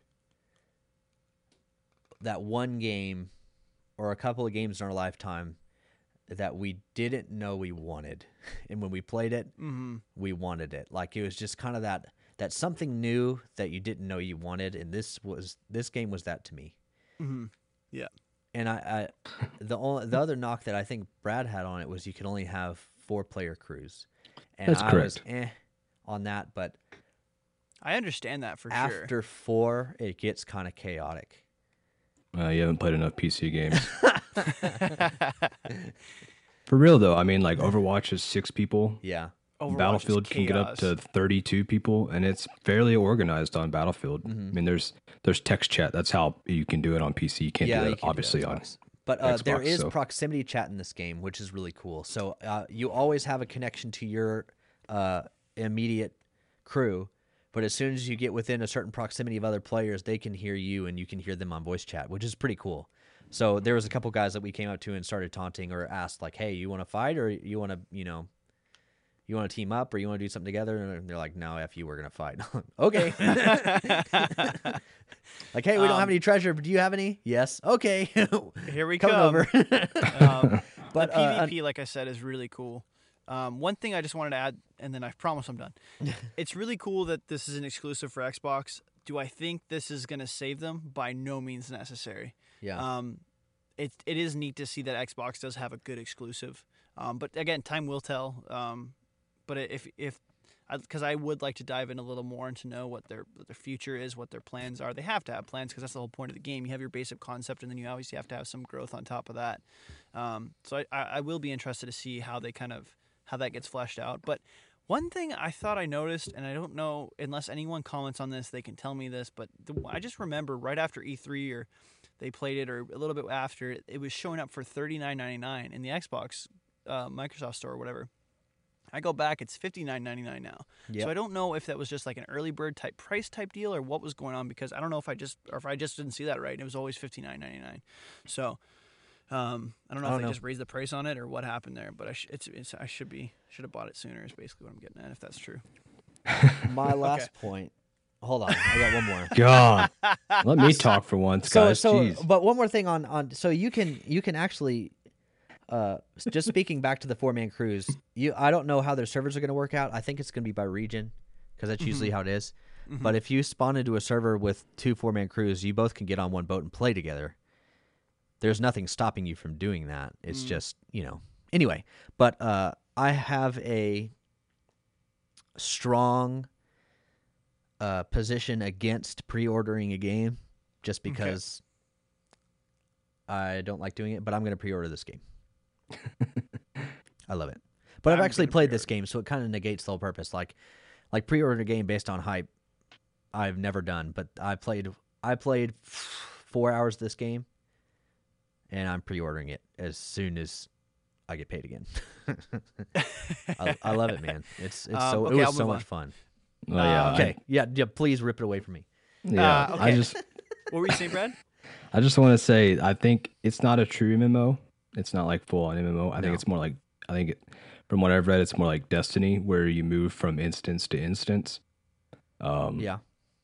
Speaker 1: that one game or a couple of games in our lifetime that we didn't know we wanted. And when we played it, we wanted it. Like it was just kind of that something new that you didn't know you wanted, and this game was that to me.
Speaker 3: Yeah.
Speaker 1: And the other knock that I think Brad had on it was you could only have 4-player crews. And
Speaker 2: That's correct.
Speaker 1: I was on that, but
Speaker 3: I understand that for sure.
Speaker 1: After 4, it gets kind of chaotic.
Speaker 2: You haven't played enough PC games. For real though, I mean, like Overwatch is 6 people.
Speaker 1: Yeah.
Speaker 3: Overwatch
Speaker 2: Battlefield can get up to 32 people, and it's fairly organized on Battlefield. I mean, there's text chat. That's how you can do it on PC. You can't do it obviously on
Speaker 1: But
Speaker 2: Xbox,
Speaker 1: there is proximity chat in this game, which is really cool. So you always have a connection to your immediate crew, but as soon as you get within a certain proximity of other players, they can hear you and you can hear them on voice chat, which is pretty cool. So there was a couple guys that we came up to and started taunting or asked like, "Hey, you want to fight or you want to you want to team up or you want to do something together? And they're like, no, F you, we're going to fight. Okay. Like, hey, we don't have any treasure, but do you have any? Yes. Okay.
Speaker 3: Here we
Speaker 1: Coming
Speaker 3: come.
Speaker 1: over.
Speaker 3: But PvP, like I said, is really cool. One thing I just wanted to add, and then I promise I'm done. It's really cool that this is an exclusive for Xbox. Do I think this is going to save them? By no means necessary.
Speaker 1: Yeah.
Speaker 3: It is neat to see that Xbox does have a good exclusive. But again, time will tell. But because I would like to dive in a little more and to know what their future is, what their plans are. They have to have plans because that's the whole point of the game. You have your basic concept, and then you obviously have to have some growth on top of that. So I will be interested to see how that gets fleshed out. But one thing I thought I noticed, and I don't know unless anyone comments on this, they can tell me this. But I just remember right after E3 or they played it, or a little bit after, it was showing up for $39.99 in the Xbox Microsoft Store or whatever. I go back, it's $59.99 now.
Speaker 1: Yep.
Speaker 3: So I don't know if that was just like an early bird type price type deal or what was going on, because I don't know if I just didn't see that right. It was always $59.99. So I don't know if they just raised the price on it or what happened there, but I should have bought it sooner is basically what I'm getting at, if that's true.
Speaker 1: My last point. Hold on, I got one more.
Speaker 2: God, let me talk for once, guys. Jeez.
Speaker 1: But one more thing on. So you can actually. Just speaking back to the 4-man crews, I don't know how their servers are going to work out. I think it's going to be by region because that's usually how it is. Mm-hmm. But if you spawn into a server with 2 4-man crews, you both can get on one boat and play together. There's nothing stopping you from doing that. It's just, Anyway, but I have a strong position against pre-ordering a game just because I don't like doing it, but I'm going to pre-order this game. I love it, but I've actually played this game, so it kind of negates the whole purpose. Like pre-order a game based on hype, I've never done. But I played 4 hours of this game, and I'm pre-ordering it as soon as I get paid again. I love it, man. It was so much fun.
Speaker 2: Oh yeah.
Speaker 1: Okay. Yeah. Please rip it away from me.
Speaker 2: Yeah.
Speaker 3: Okay. What were you saying, Brad?
Speaker 2: I just want to say, I think it's not a true MMO. It's not like full on MMO. I think it's more like, from what I've read, it's more like Destiny, where you move from instance to instance.
Speaker 1: Yeah.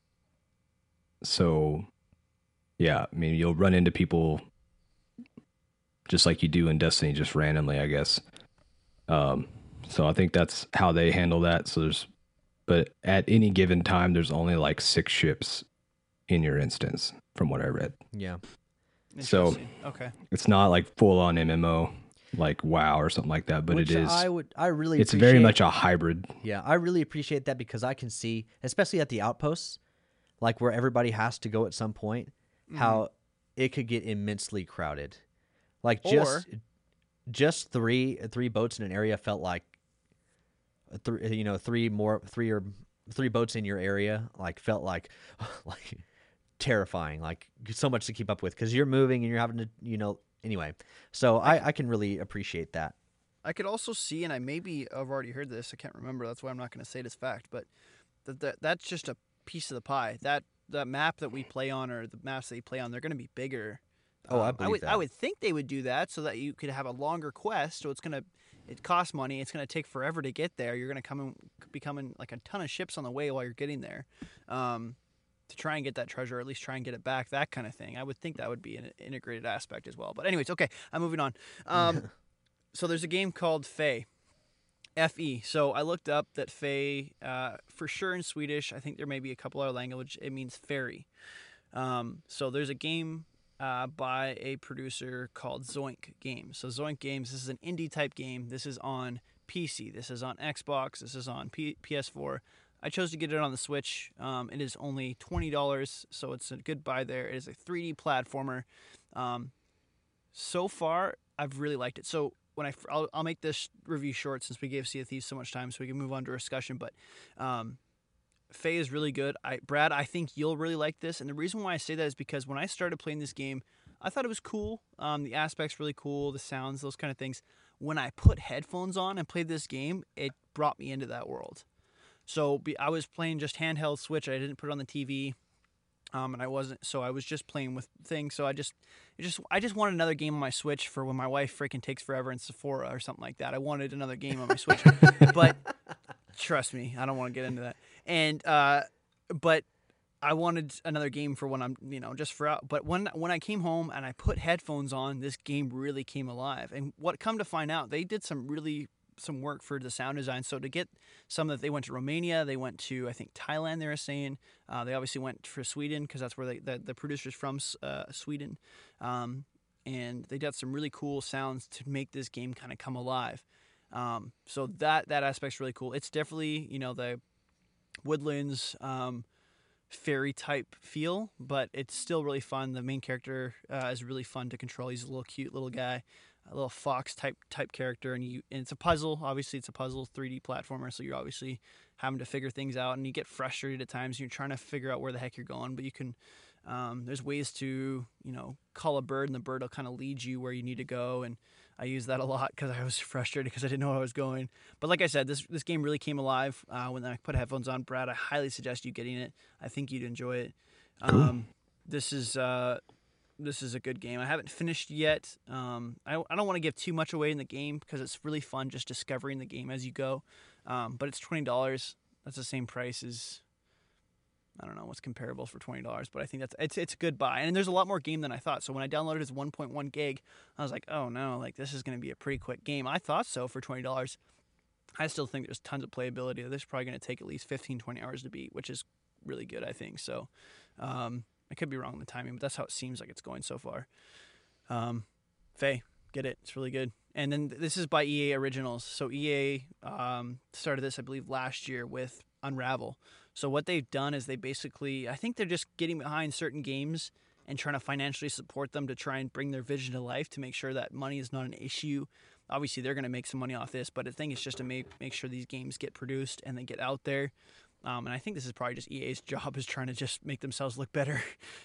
Speaker 2: So, yeah, I mean, you'll run into people just like you do in Destiny, just randomly, I guess. So I think that's how they handle that. But at any given time, there's only like 6 ships in your instance, from what I read.
Speaker 1: Yeah.
Speaker 2: So it's not like full on MMO like WoW or something like that, but
Speaker 1: Which
Speaker 2: it is.
Speaker 1: It's
Speaker 2: very much a hybrid.
Speaker 1: Yeah, I really appreciate that because I can see, especially at the outposts, like where everybody has to go at some point, how it could get immensely crowded. Like just three boats in an area felt like three boats in your area like felt like terrifying, like so much to keep up with because you're moving and you're having to, anyway. So I can really appreciate that.
Speaker 3: I could also see, and I've already heard this, I can't remember, that's why I'm not going to say this fact, but that's just a piece of the pie. That map that we play on, or the maps that you play on, they're going to be bigger.
Speaker 1: Oh, I believe that.
Speaker 3: I would think they would do that so that you could have a longer quest, so it costs money, it's going to take forever to get there, you're going to be coming like a ton of ships on the way while you're getting there. To try and get that treasure, or at least try and get it back, that kind of thing. I would think that would be an integrated aspect as well. But anyways, okay, I'm moving on. So there's a game called Fe, F-E. So I looked up that Fe, for sure in Swedish, I think there may be a couple other languages, it means fairy. So there's a game by a producer called Zoink Games. So Zoink Games, this is an indie type game. This is on PC, this is on Xbox, this is on PS4. I chose to get it on the Switch. It is only $20, so it's a good buy there. It is a 3D platformer. So far, I've really liked it. So I'll make this review short since we gave Sea of Thieves so much time, so we can move on to our discussion. But Fe is really good. Brad, I think you'll really like this. And the reason why I say that is because when I started playing this game, I thought it was cool. The aspects really cool, the sounds, those kind of things. When I put headphones on and played this game, it brought me into that world. So I was playing just handheld Switch. I didn't put it on the TV. And I wasn't, so I was just playing with things. So I just wanted another game on my Switch for when my wife freaking takes forever in Sephora or something like that. I wanted another game on my Switch, but trust me, I don't want to get into that. And but I wanted another game for when I'm, just for out. But when I came home and I put headphones on, this game really came alive. And what come to find out, they did some work for the sound design. So to get some that they went to Romania, they went to, I think, Thailand, they were saying. They obviously went for Sweden because that's where the producer's from, Sweden. And they did some really cool sounds to make this game kind of come alive. So that aspect's really cool. It's definitely, the Woodlands fairy type feel, but it's still really fun. The main character is really fun to control. He's a little cute little guy, a little fox type character, and it's a puzzle. Obviously, it's a puzzle 3D platformer, so you're obviously having to figure things out, and you get frustrated at times. You're trying to figure out where the heck you're going, but you can. There's ways to call a bird, and the bird will kind of lead you where you need to go, and I use that a lot because I was frustrated because I didn't know where I was going. But like I said, this game really came alive when I put headphones on. Brad, I highly suggest you getting it. I think you'd enjoy it.
Speaker 2: Cool.
Speaker 3: This is a good game. I haven't finished yet. I don't want to give too much away in the game because it's really fun just discovering the game as you go. But it's $20. That's the same price as, I don't know what's comparable for $20, but I think it's a good buy. And there's a lot more game than I thought. So when I downloaded it as 1.1 gig, I was like, oh no, like this is going to be a pretty quick game. I thought so for $20. I still think there's tons of playability. This is probably going to take at least 15, 20 hours to beat, which is really good, I think. So I could be wrong on the timing, but that's how it seems like it's going so far. Faye, get it. It's really good. And then this is by EA Originals. So EA started this, I believe, last year with Unravel. So what they've done is they basically, I think they're just getting behind certain games and trying to financially support them to try and bring their vision to life to make sure that money is not an issue. Obviously, they're going to make some money off this, but the thing is just to make sure these games get produced and they get out there. And I think this is probably just EA's job is trying to just make themselves look better.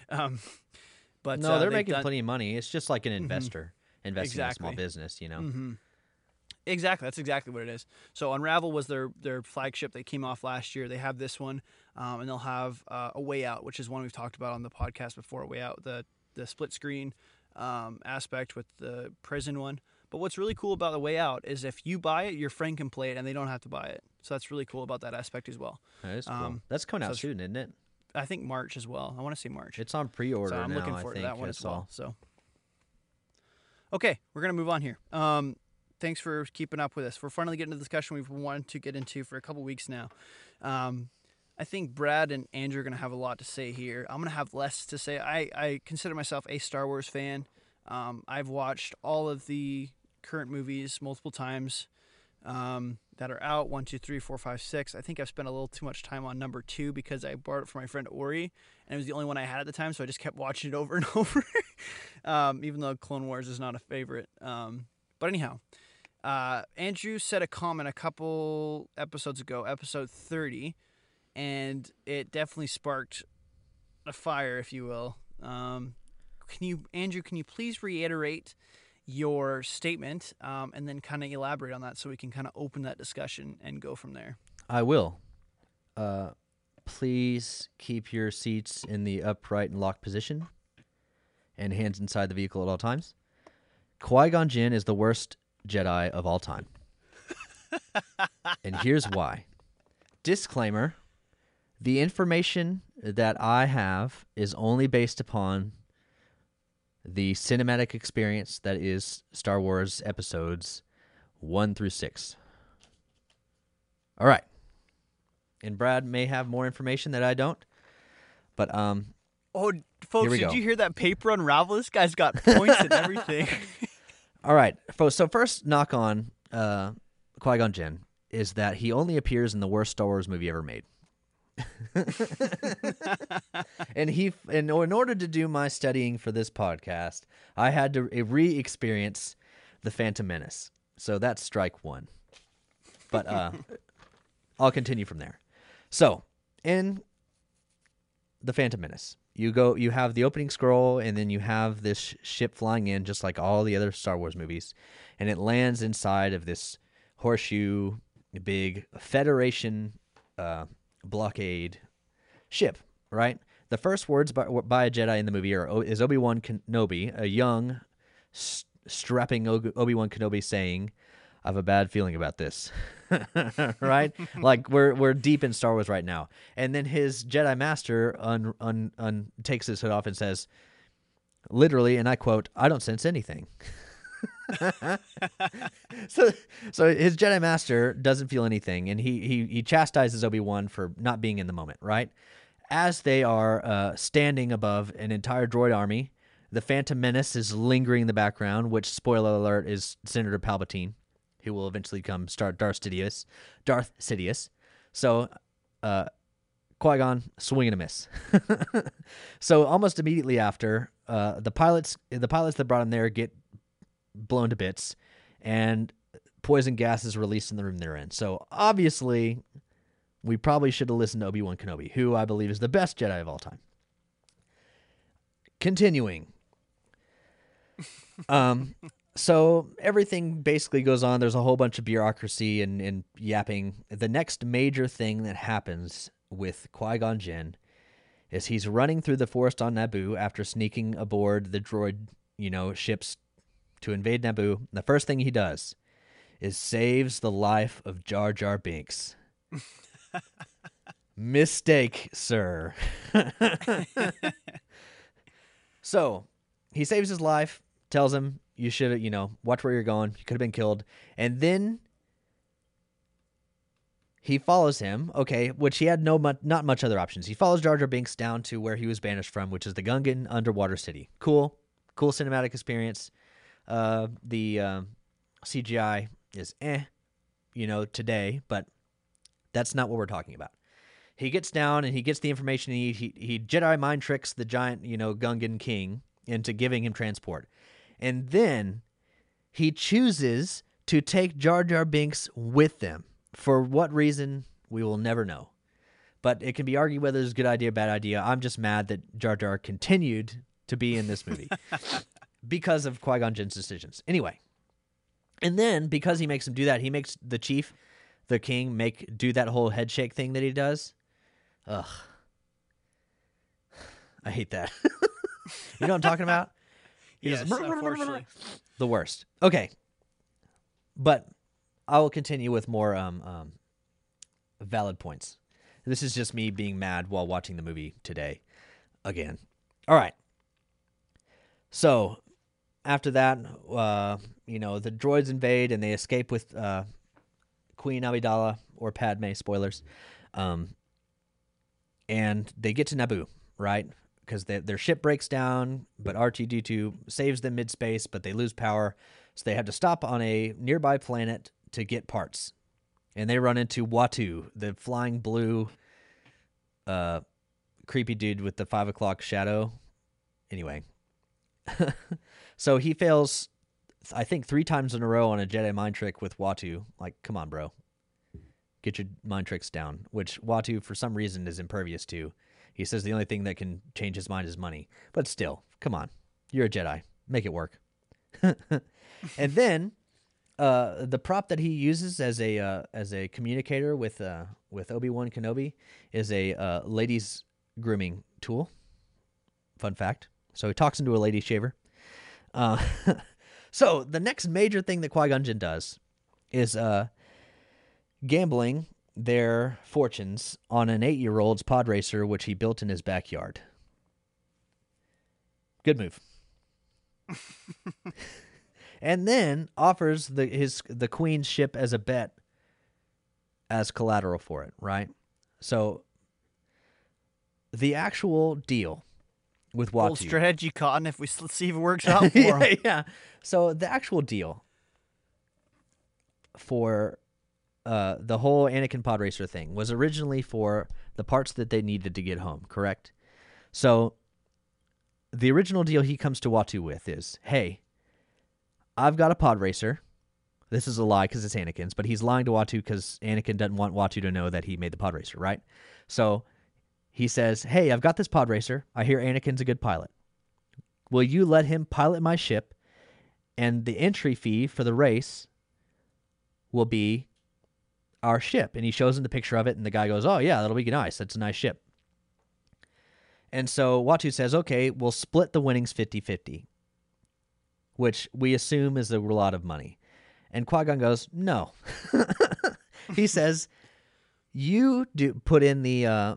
Speaker 3: But
Speaker 1: no, they're making plenty of money. It's just like an investor investing in a small business,
Speaker 3: Mm-hmm. Exactly. That's exactly what it is. So Unravel was their flagship. They came off last year. They have this one, and they'll have A Way Out, which is one we've talked about on the podcast before. A Way Out, the split screen aspect with the prison one. But what's really cool about The Way Out is if you buy it, your friend can play it, and they don't have to buy it. So that's really cool about that aspect as well.
Speaker 1: That is cool. That's coming out soon, isn't it?
Speaker 3: I think March as well. I want to say March.
Speaker 1: It's on pre-order
Speaker 3: so I'm
Speaker 1: now,
Speaker 3: looking forward to that one as well.
Speaker 1: all.
Speaker 3: So, okay, we're gonna move on here. Thanks for keeping up with us. We're finally getting to the discussion we've wanted to get into for a couple weeks now. I think Brad and Andrew are going to have a lot to say here. I'm going to have less to say. I consider myself a Star Wars fan. I've watched all of the current movies multiple times that are out. 1, 2, 3, 4, 5, 6. I think I've spent a little too much time on number 2 because I borrowed it from my friend Ori, and it was the only one I had at the time, so I just kept watching it over and over, even though Clone Wars is not a favorite. But anyhow, Andrew said a comment a couple episodes ago, episode 30, and it definitely sparked a fire, if you will. Andrew, can you please reiterate your statement and then kind of elaborate on that so we can kind of open that discussion and go from there?
Speaker 1: I will. Please keep your seats in the upright and locked position and hands inside the vehicle at all times. Qui-Gon Jinn is the worst Jedi of all time. And here's why. Disclaimer, the information that I have is only based upon the cinematic experience that is Star Wars episodes 1 through 6. All right. And Brad may have more information that I don't. But
Speaker 3: oh, folks,
Speaker 1: did
Speaker 3: you hear that paper unravel? This guy's got points and everything.
Speaker 1: All right. So first knock on Qui-Gon Jinn is that he only appears in the worst Star Wars movie ever made. And in order to do my studying for this podcast, I had to re-experience The Phantom Menace. So that's strike one. But I'll continue from there. So, in The Phantom Menace, you have the opening scroll, and then you have this ship flying in, just like all the other Star Wars movies, and it lands inside of this horseshoe, big Federation blockade ship, right? The first words by a Jedi in the movie is Obi-Wan Kenobi, a young, strapping Obi-Wan Kenobi saying, "I have a bad feeling about this." Right? Like we're deep in Star Wars right now. And then his Jedi Master takes his hood off and says, literally, and I quote, "I don't sense anything." So his Jedi Master doesn't feel anything, and he chastises Obi-Wan for not being in the moment, right? As they are standing above an entire droid army, the Phantom Menace is lingering in the background, which, spoiler alert, is Senator Palpatine, who will eventually become Darth Sidious. So Qui-Gon, swing and a miss. So almost immediately after, the pilots that brought him there get blown to bits, and poison gas is released in the room they're in. So obviously, we probably should have listened to Obi-Wan Kenobi, who I believe is the best Jedi of all time. Continuing. So everything basically goes on. There's a whole bunch of bureaucracy and yapping. The next major thing that happens with Qui-Gon Jinn is he's running through the forest on Naboo after sneaking aboard the droid, ships to invade Naboo. The first thing he does is saves the life of Jar Jar Binks. Mistake, sir. So he saves his life, tells him, you should, watch where you're going. You could have been killed. And then he follows him, which he had not much other options. He follows Jar Jar Binks down to where he was banished from, which is the Gungan underwater city. Cool cinematic experience. The CGI is today, but that's not what we're talking about. He gets down and he gets the information he Jedi mind tricks the giant, Gungan king into giving him transport. And then he chooses to take Jar Jar Binks with them. For what reason, we will never know. But it can be argued whether it's a good idea or bad idea. I'm just mad that Jar Jar continued to be in this movie because of Qui-Gon Jinn's decisions. Anyway, and then because he makes him do that, he makes the chief, the king, do that whole head shake thing that he does. Ugh. I hate that. You know what I'm talking about?
Speaker 3: Yes, unfortunately.
Speaker 1: The worst. Okay. But I will continue with more valid points. This is just me being mad while watching the movie today again. All right. So after that, the droids invade and they escape with Queen Amidala or Padme, spoilers. And they get to Naboo, right? Because their ship breaks down, but R2-D2 saves them mid-space, but they lose power. So they have to stop on a nearby planet to get parts. And they run into Watu, the flying blue creepy dude with the 5 o'clock shadow. Anyway. So he fails, I think, 3 times in a row on a Jedi mind trick with Watu. Like, come on, bro. Get your mind tricks down, which Watu, for some reason, is impervious to. He says the only thing that can change his mind is money. But still, come on. You're a Jedi. Make it work. And then the prop that he uses as a communicator with Obi-Wan Kenobi is a ladies' grooming tool. Fun fact. So he talks into a lady shaver. So the next major thing that Qui-Gon Jinn does is gambling their fortunes on an 8-year-old's pod racer, which he built in his backyard. Good move. And then offers the queen's ship as a bet as collateral for it, right? So the actual deal with Watu.
Speaker 3: Old strategy, Cotton. Let's see if it works out for him.
Speaker 1: Yeah. So the actual deal for the whole Anakin pod racer thing was originally for the parts that they needed to get home, correct? So the original deal he comes to Watu with is, hey, I've got a pod racer. This is a lie because it's Anakin's, but he's lying to Watu because Anakin doesn't want Watu to know that he made the pod racer, right? So he says, hey, I've got this pod racer. I hear Anakin's a good pilot. Will you let him pilot my ship? And the entry fee for the race will be our ship. And he shows him the picture of it, and the guy goes, oh, yeah, that'll be nice. That's a nice ship. And so Watu says, okay, we'll split the winnings 50-50, which we assume is a lot of money. And Qui-Gon goes, no. He says, you do put in the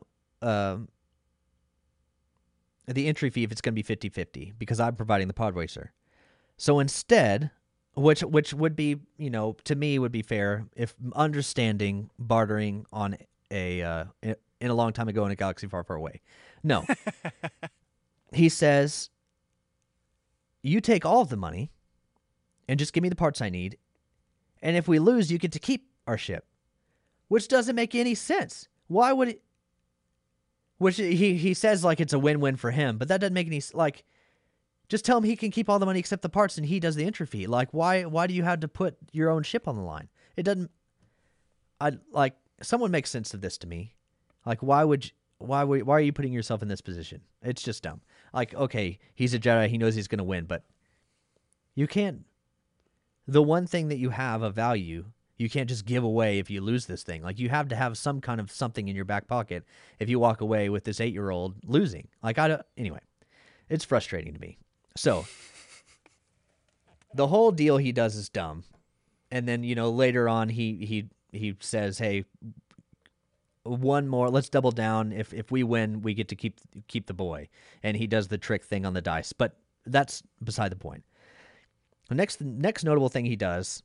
Speaker 1: entry fee if it's going to be 50-50 because I'm providing the pod racer. So instead, which would be, to me would be fair if understanding bartering on in a long time ago in a galaxy far, far away. No. He says, you take all of the money and just give me the parts I need. And if we lose, you get to keep our ship, which doesn't make any sense. Why would it? Which he says like it's a win-win for him, but that doesn't make any, like, just tell him he can keep all the money except the parts and he does the entry fee. Like, why do you have to put your own ship on the line? It doesn't, someone make sense of this to me. Like, why are you putting yourself in this position? It's just dumb. Like, okay, he's a Jedi, he knows he's going to win, but you can't, the one thing that you have of value, you can't just give away if you lose this thing. Like, you have to have some kind of something in your back pocket if you walk away with this 8-year-old losing. Like, anyway, it's frustrating to me. So, the whole deal he does is dumb. And then, later on he says, hey, one more, let's double down. If we win, we get to keep the boy. And he does the trick thing on the dice. But that's beside the point. The next notable thing he does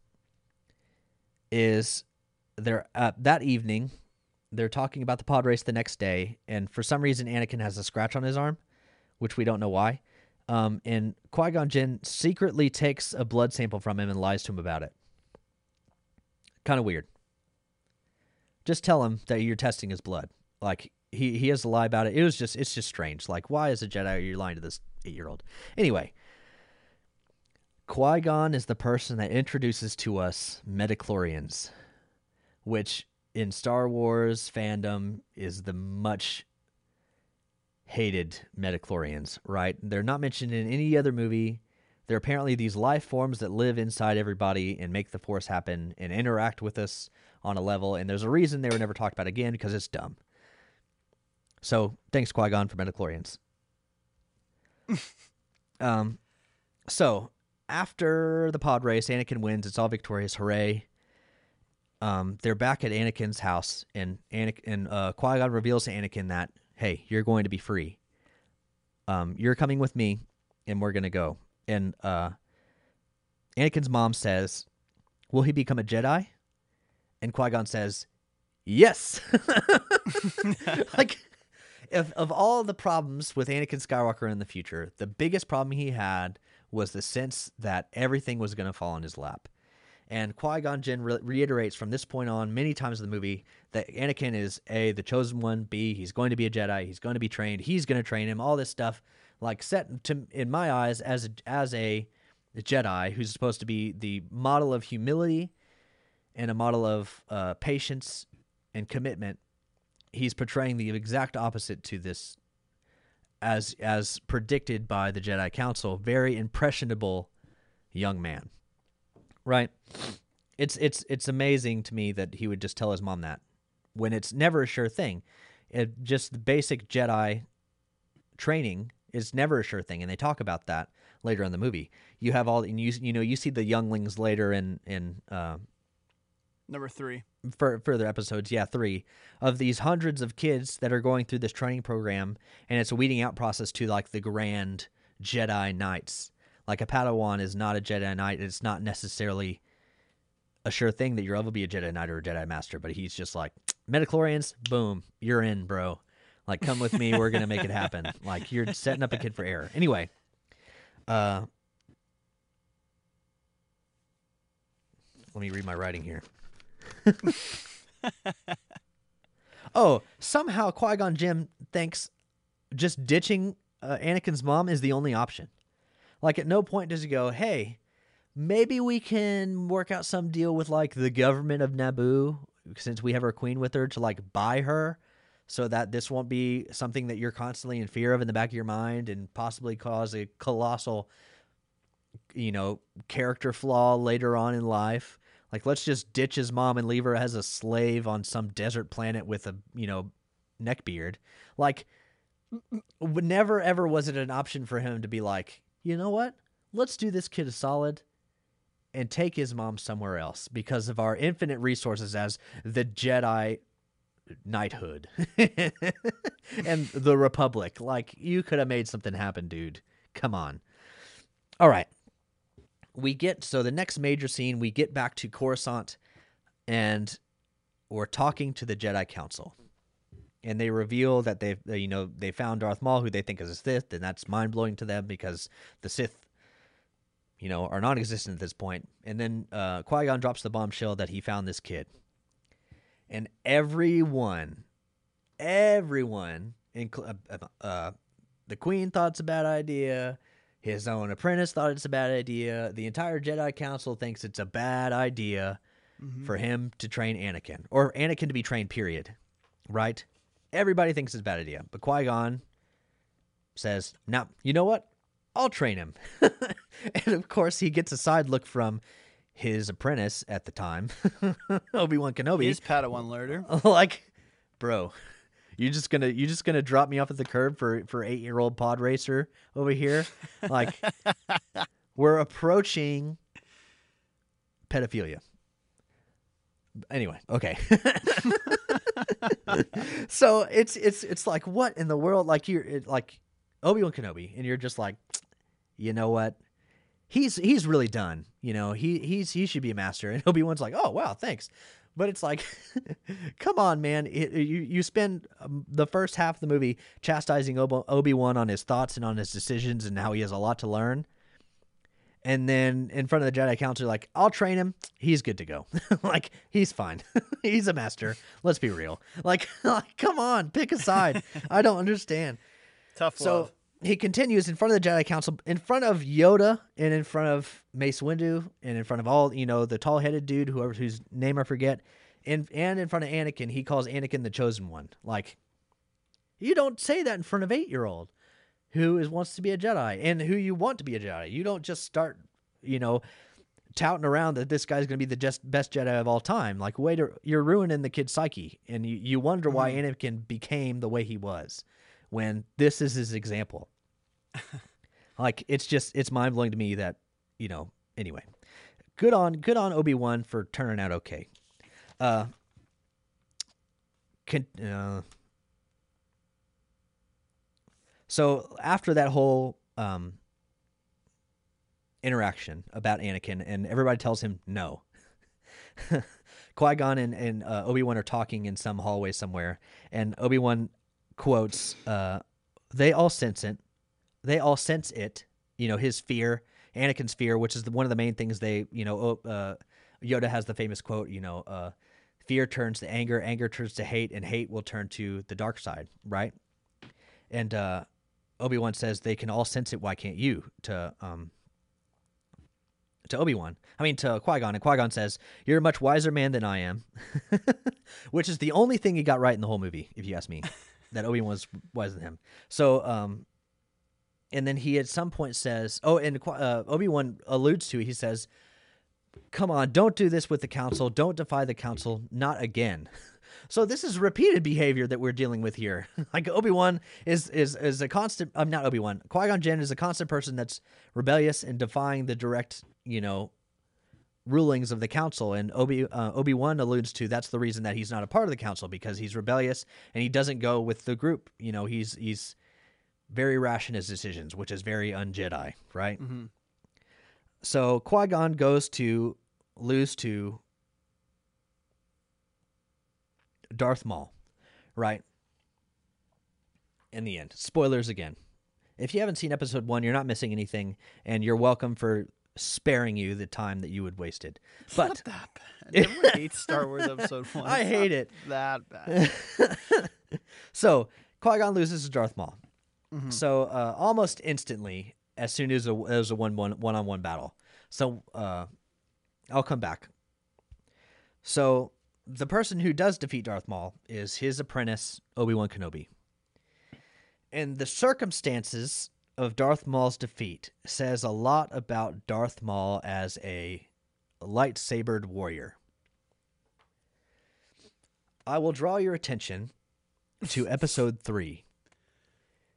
Speaker 1: is that evening, they're talking about the pod race the next day, and for some reason Anakin has a scratch on his arm, which we don't know why. And Qui-Gon Jinn secretly takes a blood sample from him and lies to him about it. Kind of weird. Just tell him that you're testing his blood. Like, he has to lie about it. It's just strange. Like, why as a Jedi are you lying to this 8-year-old? Anyway, Qui-Gon is the person that introduces to us midichlorians, which in Star Wars fandom is the much hated midichlorians, right? They're not mentioned in any other movie. They're apparently these life forms that live inside everybody and make the Force happen and interact with us on a level, and there's a reason they were never talked about again, because it's dumb. So, thanks, Qui-Gon, for midichlorians. So, after the pod race, Anakin wins. It's all victorious. Hooray. They're back at Anakin's house, and Qui-Gon reveals to Anakin that, hey, you're going to be free. You're coming with me, and we're going to go. And Anakin's mom says, will he become a Jedi? And Qui-Gon says, yes. Like, of all the problems with Anakin Skywalker in the future, the biggest problem he had was the sense that everything was going to fall in his lap. And Qui-Gon Jinn reiterates from this point on many times in the movie that Anakin is A, the chosen one, B, he's going to be a Jedi, he's going to be trained, he's going to train him, all this stuff, like, set to, in my eyes, as a Jedi who's supposed to be the model of humility and a model of patience and commitment. He's portraying the exact opposite to this, as predicted by the Jedi Council, very impressionable young man. Right? It's amazing to me that he would just tell his mom that, when it's never a sure thing. Just the basic Jedi training is never a sure thing, and they talk about that later in the movie. You have all, and you see the younglings later in
Speaker 3: Number 3.
Speaker 1: Further episodes, 3, of these hundreds of kids that are going through this training program, and it's a weeding out process to, like, the grand Jedi Knights. Like, a Padawan is not a Jedi Knight. It's not necessarily a sure thing that you'll ever be a Jedi Knight or a Jedi Master, but he's just like, midichlorians, boom, you're in, bro. Like, come with me, we're going to make it happen. Like, you're setting up a kid for error. Anyway, let me read my writing here. Oh, somehow Qui-Gon Jinn thinks just ditching Anakin's mom is the only option. Like, at no point does he go, hey, maybe we can work out some deal with, like, the government of Naboo, since we have our queen with her, to, like, buy her so that this won't be something that you're constantly in fear of in the back of your mind and possibly cause a colossal, character flaw later on in life. Like, let's just ditch his mom and leave her as a slave on some desert planet with a, neck beard. Like, never ever was it an option for him to be like, you know what? Let's do this kid a solid and take his mom somewhere else because of our infinite resources as the Jedi knighthood and the Republic. Like, you could have made something happen, dude. Come on. All right. So the next major scene, we get back to Coruscant and we're talking to the Jedi Council. And they reveal that they found Darth Maul, who they think is a Sith, and that's mind-blowing to them because the Sith are non-existent at this point. And then Qui-Gon drops the bombshell that he found this kid. And everyone, the Queen thought it's a bad idea. His own apprentice thought it's a bad idea. The entire Jedi Council thinks it's a bad idea for him to train Anakin. Or Anakin to be trained, period. Right? Everybody thinks it's a bad idea. But Qui-Gon says, "No, you know what? I'll train him." And of course, he gets a side look from his apprentice at the time, Obi-Wan Kenobi.
Speaker 3: His Padawan learner.
Speaker 1: Like, bro, you just gonna drop me off at the curb for 8-year-old pod racer over here? Like, we're approaching pedophilia. Anyway, okay. So it's like, what in the world? Like, like Obi-Wan Kenobi, and you're just like, you know what? He's really done. He should be a master. And Obi-Wan's like, oh wow, thanks. But it's like, come on, man. You spend the first half of the movie chastising Obi-Wan on his thoughts and on his decisions and how he has a lot to learn. And then in front of the Jedi Council, like, I'll train him. He's good to go. Like, he's fine. He's a master. Let's be real. Like, come on, pick a side. I don't understand.
Speaker 3: Tough love.
Speaker 1: So he continues in front of the Jedi Council, in front of Yoda and in front of Mace Windu and in front of all, the tall-headed dude, whose name I forget, and in front of Anakin. He calls Anakin the chosen one. Like, you don't say that in front of 8-year-old who wants to be a Jedi and who you want to be a Jedi. You don't just start, touting around that this guy's going to be the best Jedi of all time. Like, you're ruining the kid's psyche, and you wonder why Anakin became the way he was when this is his example. Like, it's mind-blowing to me that, anyway. Good on Obi-Wan for turning out okay. So after that whole interaction about Anakin, and everybody tells him no, Qui-Gon and Obi-Wan are talking in some hallway somewhere, and Obi-Wan quotes, "They all sense it. They all sense it. His fear, Anakin's fear, which is one of the main things Yoda has the famous quote, fear turns to anger, anger turns to hate, and hate will turn to the dark side, right?" And Obi-Wan says they can all sense it. Why can't you? To Obi-Wan. To Qui-Gon. And Qui-Gon says, "You're a much wiser man than I am," which is the only thing he got right in the whole movie, if you ask me, that Obi-Wan was wiser than him. So, and then he at some point says, Obi-Wan alludes to, he says, "Come on, don't do this with the council. Don't defy the council. Not again." So this is repeated behavior that we're dealing with here. Like, Obi-Wan is a constant. Not Obi-Wan. Qui-Gon Jinn is a constant person that's rebellious and defying the direct, rulings of the council. And Obi-Wan alludes to that's the reason that he's not a part of the council, because he's rebellious and he doesn't go with the group. He's very rash in his decisions, which is very un-Jedi, right? Mm-hmm. So Qui-Gon goes to lose to Darth Maul, right? In the end. Spoilers again. If you haven't seen episode 1, you're not missing anything, and you're welcome for sparing you the time that you had wasted. But
Speaker 3: not that bad. Everyone hates Star Wars episode 1.
Speaker 1: I hate it.
Speaker 3: That bad.
Speaker 1: So Qui-Gon loses to Darth Maul. Mm-hmm. So almost instantly, as soon as it was a one-on-one battle. So I'll come back. So the person who does defeat Darth Maul is his apprentice, Obi-Wan Kenobi. And the circumstances of Darth Maul's defeat says a lot about Darth Maul as a lightsabered warrior. I will draw your attention to episode 3.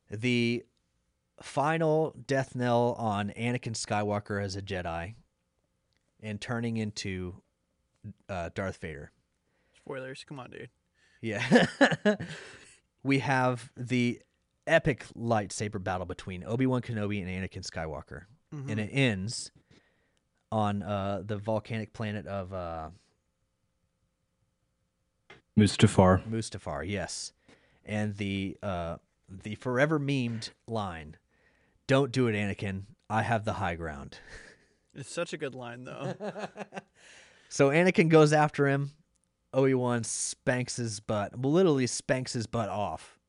Speaker 1: The final death knell on Anakin Skywalker as a Jedi and turning into Darth Vader.
Speaker 3: Spoilers. Come on, dude.
Speaker 1: Yeah. We have the epic lightsaber battle between Obi-Wan Kenobi and Anakin Skywalker.
Speaker 3: Mm-hmm.
Speaker 1: And it ends on the volcanic planet of
Speaker 2: Mustafar.
Speaker 1: Yes. And the forever memed line, "Don't do it, Anakin. I have the high ground."
Speaker 3: It's such a good line, though.
Speaker 1: So Anakin goes after him. Obi-Wan spanks his butt, literally spanks his butt off.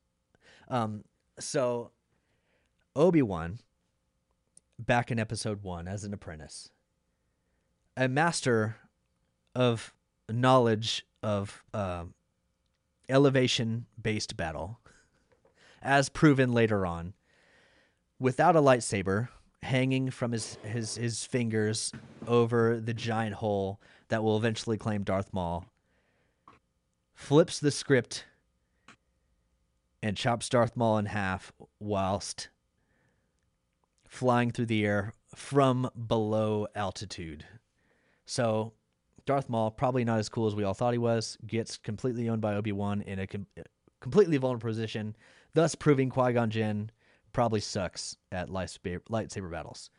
Speaker 1: So Obi-Wan, back in episode 1 as an apprentice, a master of knowledge of elevation-based battle, as proven later on, without a lightsaber, hanging from his fingers over the giant hole that will eventually claim Darth Maul, flips the script and chops Darth Maul in half whilst flying through the air from below altitude. So Darth Maul, probably not as cool as we all thought he was, gets completely owned by Obi-Wan in a completely vulnerable position, thus proving Qui-Gon Jinn probably sucks at lightsaber battles.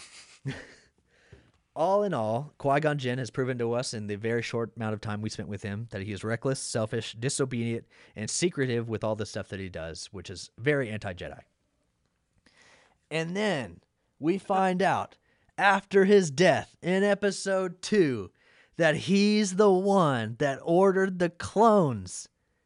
Speaker 1: All in all, Qui-Gon Jinn has proven to us in the very short amount of time we spent with him that he is reckless, selfish, disobedient, and secretive with all the stuff that he does, which is very anti-Jedi. And then we find out, after his death in episode 2, that he's the one that ordered the clones.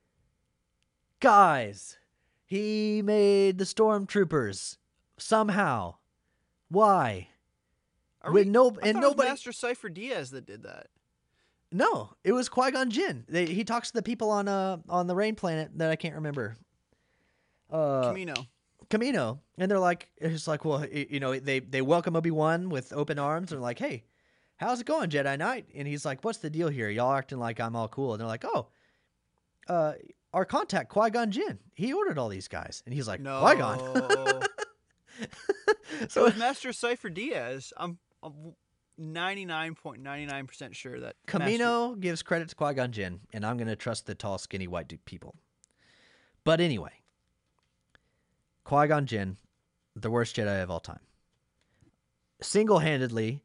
Speaker 1: Guys, he made the stormtroopers somehow. Why?
Speaker 3: I
Speaker 1: With
Speaker 3: thought it was
Speaker 1: nobody.
Speaker 3: Master Cypher Diaz that did that.
Speaker 1: No, it was Qui-Gon Jinn. He talks to the people on the Rain planet that I can't remember. Camino, and they're like, it's like, well, they welcome Obi-Wan with open arms. And they're like, hey, how's it going, Jedi Knight? And he's like, what's the deal here? Y'all acting like I'm all cool. And they're like, oh, our contact Qui-Gon Jinn, he ordered all these guys. And he's like,
Speaker 3: No.
Speaker 1: Qui-Gon.
Speaker 3: So it was Master Cypher Diaz. I'm 99.99% sure that
Speaker 1: Camino gives credit to Qui-Gon Jinn, and I'm going to trust the tall, skinny, white people. But anyway, Qui-Gon Jinn, the worst Jedi of all time, single-handedly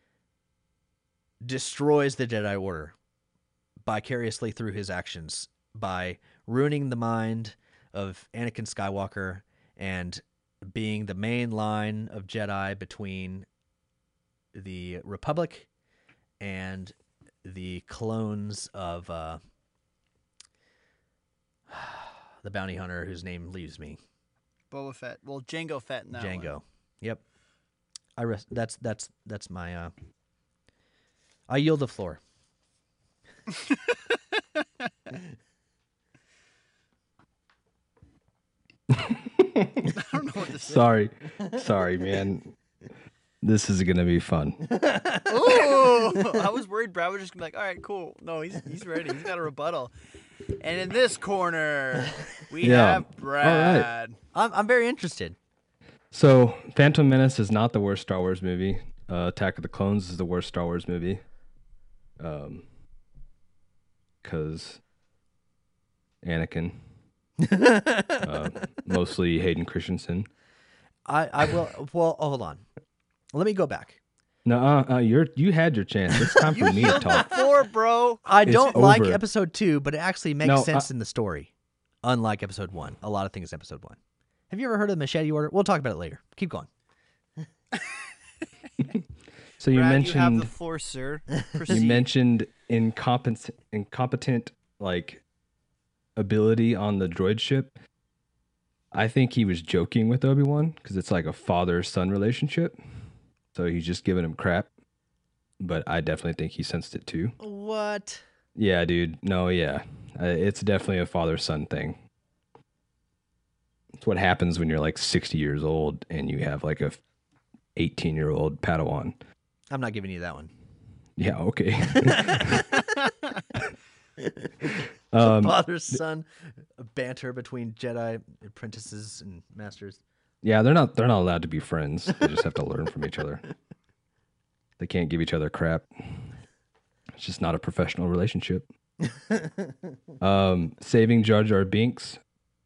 Speaker 1: destroys the Jedi Order vicariously through his actions by ruining the mind of Anakin Skywalker and being the main line of Jedi between the Republic and the clones of the bounty hunter whose name leaves me.
Speaker 3: Boba Fett. Well, Jango Fett in that
Speaker 1: Django.
Speaker 3: one.
Speaker 1: Yep. That's my I yield the floor.
Speaker 3: I don't know what to say.
Speaker 2: Sorry, man. This is gonna be fun.
Speaker 3: Ooh, I was worried Brad was just gonna be like, all right, cool. No, he's ready. He's got a rebuttal. And in this corner, we have Brad.
Speaker 1: I'm very interested.
Speaker 2: So, Phantom Menace is not the worst Star Wars movie. Attack of the Clones is the worst Star Wars movie. Because Anakin, mostly Hayden Christensen.
Speaker 1: I will. Well, hold on. Let me go back.
Speaker 2: No, you had your chance. It's time for me to talk.
Speaker 3: Floor, bro.
Speaker 1: I don't like
Speaker 2: over.
Speaker 1: episode 2, but it actually makes sense in the story. Unlike episode 1. A lot of things in episode 1. Have you ever heard of the Machete Order? We'll talk about it later. Keep going.
Speaker 2: So you
Speaker 3: Brad,
Speaker 2: mentioned
Speaker 3: you have the floor, sir. Proceed.
Speaker 2: you mentioned incompetent like ability on the droid ship. I think he was joking with Obi-Wan because it's like a father-son relationship. So he's just giving him crap. But I definitely think he sensed it too.
Speaker 1: What?
Speaker 2: Yeah, dude. No, yeah. It's definitely a father-son thing. It's what happens when you're like 60 years old and you have like a 18-year-old Padawan.
Speaker 1: I'm not giving you that one.
Speaker 2: Yeah, okay.
Speaker 1: Father, son, banter between Jedi apprentices and masters.
Speaker 2: Yeah, they're not allowed to be friends. They just have to learn from each other. They can't give each other crap. It's just not a professional relationship. Saving Jar Jar Binks.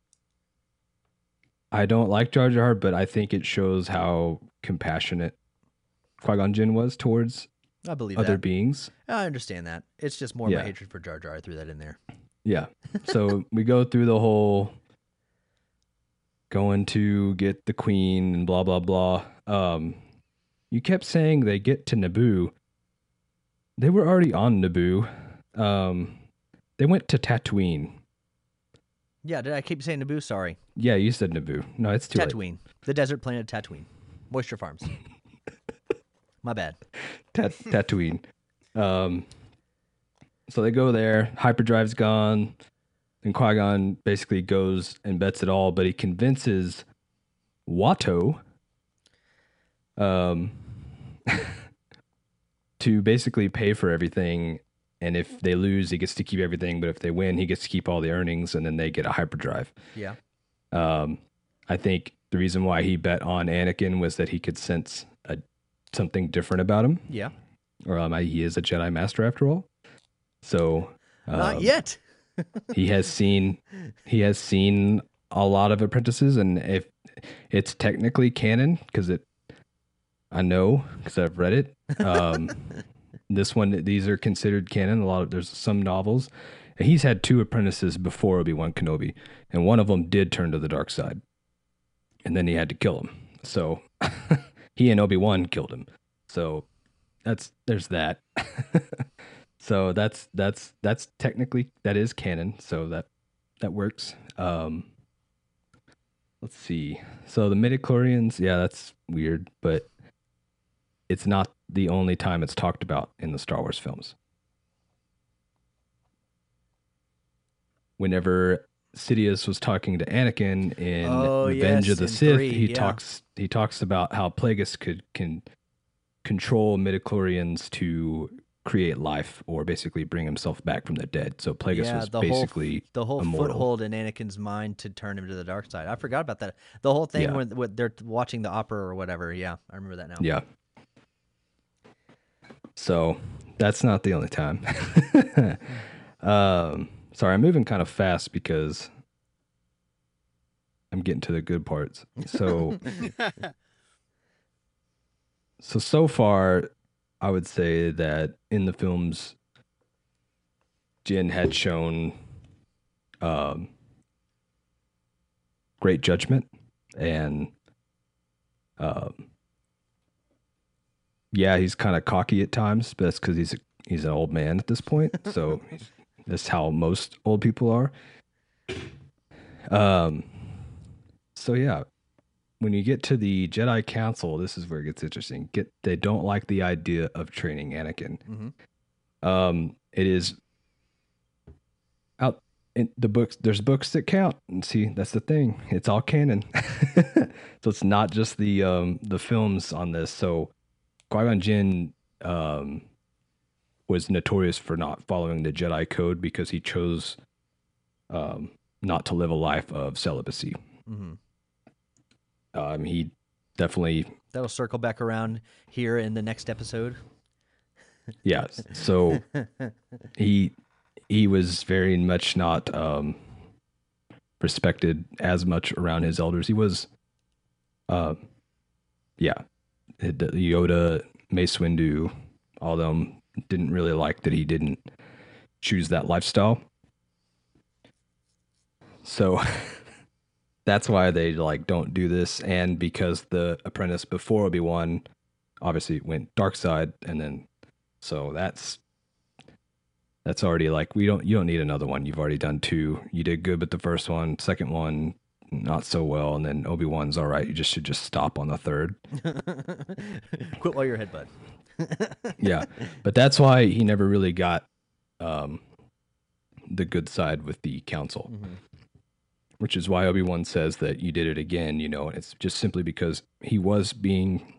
Speaker 2: I don't like Jar Jar, but I think it shows how compassionate Qui-Gon Jinn was towards
Speaker 1: I believe
Speaker 2: other
Speaker 1: that.
Speaker 2: beings.
Speaker 1: I understand that. It's just more
Speaker 2: Yeah.
Speaker 1: my hatred for Jar Jar. I threw that in there.
Speaker 2: Yeah. So we go through the whole going to get the queen and blah blah blah. You kept saying they get to Naboo. They were already on Naboo. They went to Tatooine.
Speaker 1: Yeah, did I keep saying Naboo? Sorry.
Speaker 2: Yeah, you said Naboo. No, it's too late.
Speaker 1: Tatooine. The desert planet Tatooine. Moisture Farms. My bad.
Speaker 2: Tatooine. So they go there. Hyperdrive's gone. And Qui-Gon basically goes and bets it all, but he convinces Watto to basically pay for everything. And if they lose, he gets to keep everything. But if they win, he gets to keep all the earnings, and then they get a hyperdrive.
Speaker 1: Yeah.
Speaker 2: I think the reason why he bet on Anakin was that he could sense something different about him.
Speaker 1: Yeah.
Speaker 2: He is a Jedi Master after all. So
Speaker 1: Not yet.
Speaker 2: he has seen a lot of apprentices, and if it's technically canon, I know because I've read it. These are considered canon. There's some novels, and he's had 2 apprentices before Obi-Wan Kenobi, and one of them did turn to the dark side, and then he had to kill him. So he and Obi-Wan killed him. So there's that. So that's technically, that is canon. So that works. Let's see. So the midichlorians, yeah, that's weird, but it's not the only time it's talked about in the Star Wars films. Whenever Sidious was talking to Anakin in Revenge of the Sith,
Speaker 1: 3,
Speaker 2: he talks about how Plagueis can control midichlorians to create life, or basically bring himself back from the dead. So Plagueis was basically
Speaker 1: the whole
Speaker 2: immortal.
Speaker 1: foothold in Anakin's mind to turn him to the dark side. I forgot about that. The whole thing when they're watching the opera or whatever. Yeah, I remember that now.
Speaker 2: Yeah. So that's not the only time. Sorry, I'm moving kind of fast because I'm getting to the good parts. So so far, I would say that in the films, Jin had shown great judgment, and he's kind of cocky at times, but that's because he's an old man at this point. So that's how most old people are. So yeah, when you get to the Jedi Council, this is where it gets interesting. They don't like the idea of training Anakin.
Speaker 1: Mm-hmm.
Speaker 2: It is out in the books. There's books that count, and see, that's the thing. It's all canon, so it's not just the films on this. So Qui-Gon Jinn was notorious for not following the Jedi code because he chose not to live a life of celibacy.
Speaker 1: Mm-hmm.
Speaker 2: He definitely...
Speaker 1: That'll circle back around here in the next episode.
Speaker 2: Yeah, so he was very much not respected as much around his elders. He was, Yoda, Mace Windu, all of them didn't really like that he didn't choose that lifestyle. So that's why they don't do this, and because the apprentice before Obi-Wan obviously went dark side, and then so that's already you don't need another one. You've already done 2. You did good with the first one, second one not so well, and then Obi-Wan's all right. You should just stop on the 3rd.
Speaker 1: Quit while you're ahead, bud.
Speaker 2: Yeah, but that's why he never really got the good side with the council.
Speaker 1: Mm-hmm.
Speaker 2: Which is why Obi-Wan says that you did it again, and it's just simply because he was being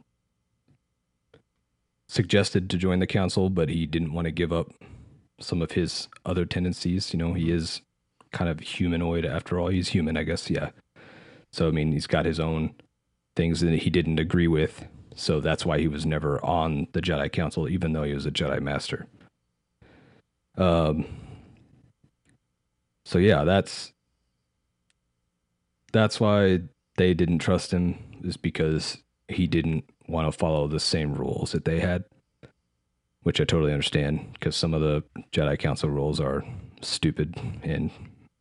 Speaker 2: suggested to join the council, but he didn't want to give up some of his other tendencies. He is kind of humanoid after all. He's human, I guess. Yeah. So I mean, he's got his own things that he didn't agree with. So that's why he was never on the Jedi Council, even though he was a Jedi Master. So yeah, that's why they didn't trust him, is because he didn't want to follow the same rules that they had, which I totally understand, because some of the Jedi Council rules are stupid and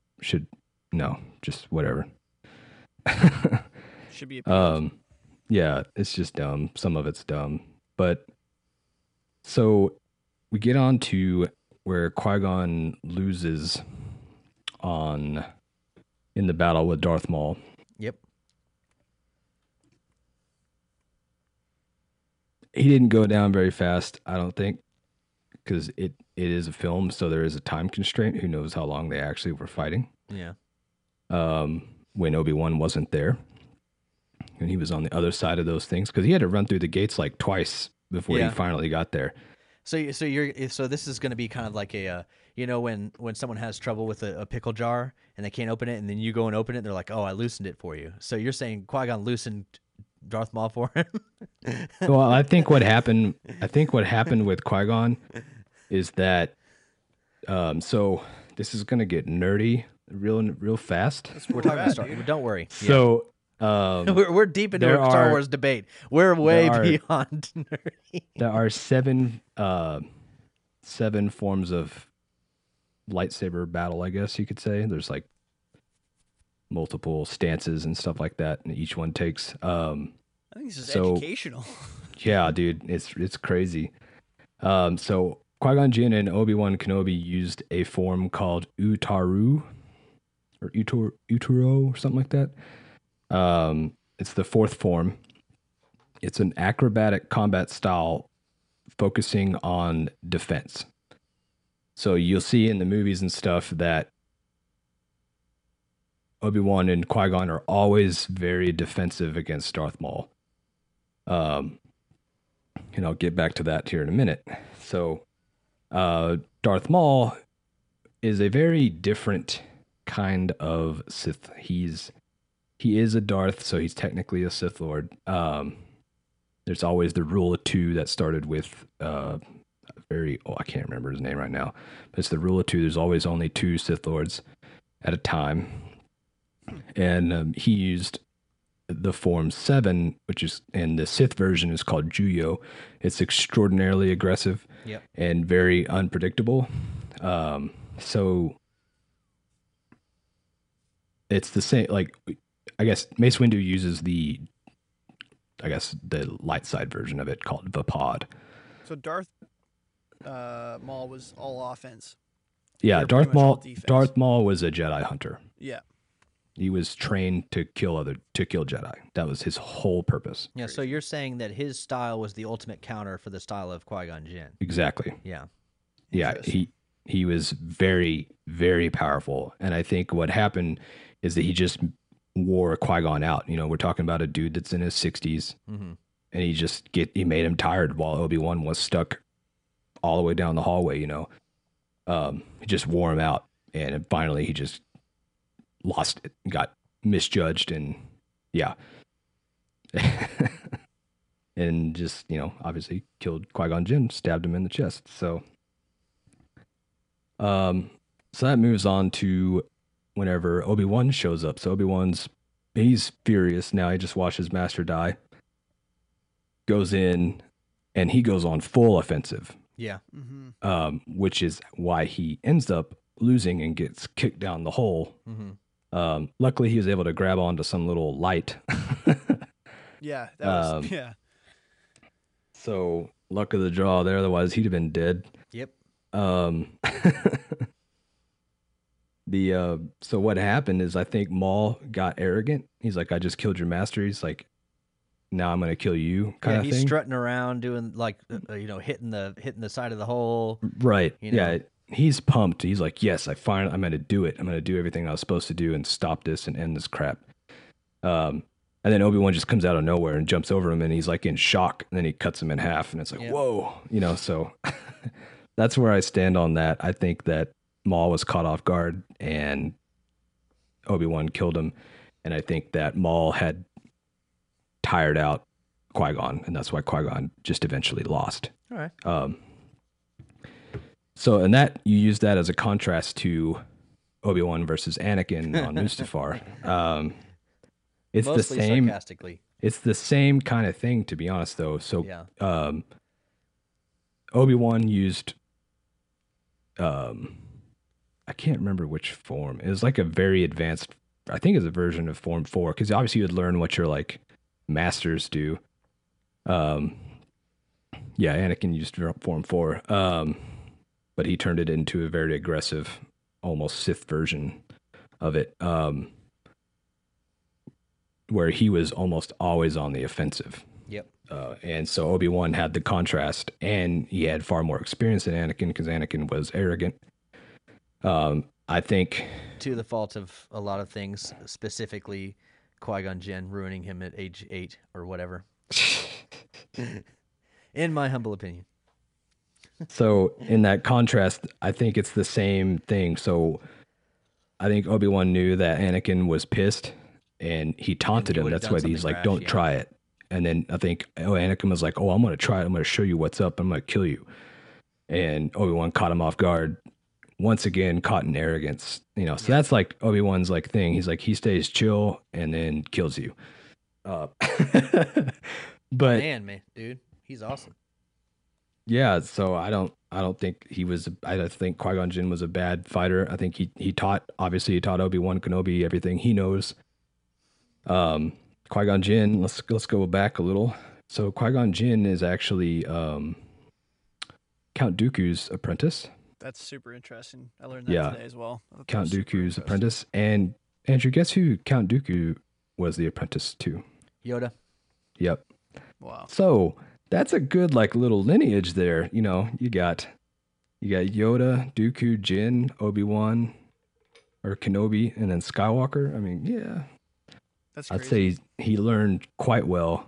Speaker 2: just whatever.
Speaker 3: Should be a
Speaker 2: Yeah, it's just dumb. Some of it's dumb. But so we get on to where Qui-Gon loses in the battle with Darth Maul.
Speaker 1: Yep.
Speaker 2: He didn't go down very fast, I don't think, because it is a film, so there is a time constraint. Who knows how long they actually were fighting?
Speaker 1: Yeah.
Speaker 2: When Obi-Wan wasn't there, and he was on the other side of those things, because he had to run through the gates like twice before he finally got there.
Speaker 1: So this is going to be kind of like a when someone has trouble with a pickle jar and they can't open it, and then you go and open it, and they're like, oh, I loosened it for you. So you're saying Qui-Gon loosened Darth Maul for him?
Speaker 2: Well, I think what happened with Qui-Gon is that so this is going to get nerdy real fast.
Speaker 1: We're talking about Star Wars. Don't worry.
Speaker 2: So
Speaker 1: we're deep into a Star Wars debate. We're way beyond nerdy.
Speaker 2: There are seven forms of lightsaber battle, I guess you could say. There's like multiple stances and stuff like that, and each one takes
Speaker 3: I think this is educational.
Speaker 2: Yeah, dude, it's crazy. So Qui-Gon Jinn and Obi-Wan Kenobi used a form called Utaru or Uturo or something like that. It's the fourth form. It's an acrobatic combat style focusing on defense. So you'll see in the movies and stuff that Obi-Wan and Qui-Gon are always very defensive against Darth Maul. And I'll get back to that here in a minute. So Darth Maul is a very different kind of Sith. He is a Darth, so he's technically a Sith Lord. There's always the rule of two that started with I can't remember his name right now, but it's the rule of two. There's always only two Sith Lords at a time. And he used the form 7, which is, and the Sith version is called Juyo. It's extraordinarily aggressive and very unpredictable. So it's the same, like, I guess Mace Windu uses the light side version of it called Vapod.
Speaker 3: So Darth Maul was all offense.
Speaker 2: Yeah, Darth Maul was a Jedi hunter.
Speaker 3: Yeah.
Speaker 2: He was trained to kill Jedi. That was his whole purpose.
Speaker 1: Yeah, so you're saying that his style was the ultimate counter for the style of Qui-Gon Jinn.
Speaker 2: Exactly.
Speaker 1: Yeah.
Speaker 2: Yeah, he was very, very powerful. And I think what happened is that he just wore Qui-Gon out. We're talking about a dude that's in his 60s, and he made him tired while Obi-Wan was stuck all the way down the hallway, He just wore him out, and finally he just lost it, got misjudged, and and just, obviously killed Qui-Gon Jinn, stabbed him in the chest. So that moves on to whenever Obi-Wan shows up. So he's furious now. He just watched his master die. Goes in, and he goes on full offensive.
Speaker 1: Yeah.
Speaker 2: Which is why he ends up losing and gets kicked down the hole. Luckily, he was able to grab onto some little light.
Speaker 3: Yeah, that was, yeah.
Speaker 2: So, luck of the draw there. Otherwise, he'd have been dead.
Speaker 1: Yep.
Speaker 2: So what happened is, I think Maul got arrogant. He's like, I just killed your master. He's like, now I'm going to kill you, kind of thing.
Speaker 1: He's strutting around doing like, hitting the side of the hole.
Speaker 2: Right. Yeah. He's pumped. He's like, yes, I'm going to do it. I'm going to do everything I was supposed to do and stop this and end this crap. And then Obi-Wan just comes out of nowhere and jumps over him, and he's like in shock. And then he cuts him in half, and it's like, whoa, so that's where I stand on that. I think that Maul was caught off guard and Obi-Wan killed him. And I think that Maul had tired out Qui-Gon, and that's why Qui-Gon just eventually lost.
Speaker 1: All right.
Speaker 2: So, and that you use that as a contrast to Obi-Wan versus Anakin on Mustafar. It's
Speaker 1: Mostly
Speaker 2: the same.
Speaker 1: sarcastically.
Speaker 2: It's the same kind of thing, to be honest, though. So,
Speaker 1: Yeah.
Speaker 2: Obi-Wan used, I can't remember which form. It was like a very advanced, I think it's a version of Form 4, because obviously you would learn what your like masters do. Yeah, Anakin used Form 4, but he turned it into a very aggressive, almost Sith version of it, where he was almost always on the offensive.
Speaker 1: Yep.
Speaker 2: And so Obi-Wan had the contrast, and he had far more experience than Anakin because Anakin was arrogant. I think
Speaker 1: To the fault of a lot of things, specifically Qui-Gon Jinn ruining him at age 8 or whatever. In my humble opinion.
Speaker 2: so. In that contrast, I think it's the same thing. So I think Obi-Wan knew that Anakin was pissed, and he taunted
Speaker 1: he
Speaker 2: him.
Speaker 1: would've
Speaker 2: That's
Speaker 1: done
Speaker 2: why he's
Speaker 1: something
Speaker 2: like,
Speaker 1: rash,
Speaker 2: "Don't
Speaker 1: yeah.
Speaker 2: try it." And then I think Anakin was like, "Oh, I'm gonna try it. I'm gonna show you what's up. I'm gonna kill you." And Obi-Wan caught him off guard. Once again, caught in arrogance. So that's like Obi-Wan's like thing. He's like, he stays chill and then kills you. But
Speaker 1: Man, dude, he's awesome.
Speaker 2: yeah, so I don't think he was. I think Qui-Gon Jinn was a bad fighter. I think he taught Obi-Wan Kenobi everything he knows. Qui-Gon Jinn. Let's go back a little. So Qui-Gon Jinn is actually Count Dooku's apprentice.
Speaker 3: That's super interesting. I learned that
Speaker 2: Yeah.
Speaker 3: today as well. I thought that
Speaker 2: Count
Speaker 3: was super
Speaker 2: Dooku's
Speaker 3: interesting.
Speaker 2: apprentice. And Andrew, guess who Count Dooku was the apprentice to?
Speaker 1: Yoda.
Speaker 2: Yep.
Speaker 3: Wow.
Speaker 2: So that's a good like little lineage there. You got Yoda, Dooku, Jin, Obi-Wan, or Kenobi, and then Skywalker. I mean, yeah,
Speaker 3: That's
Speaker 2: I'd
Speaker 3: crazy.
Speaker 2: say he learned quite well.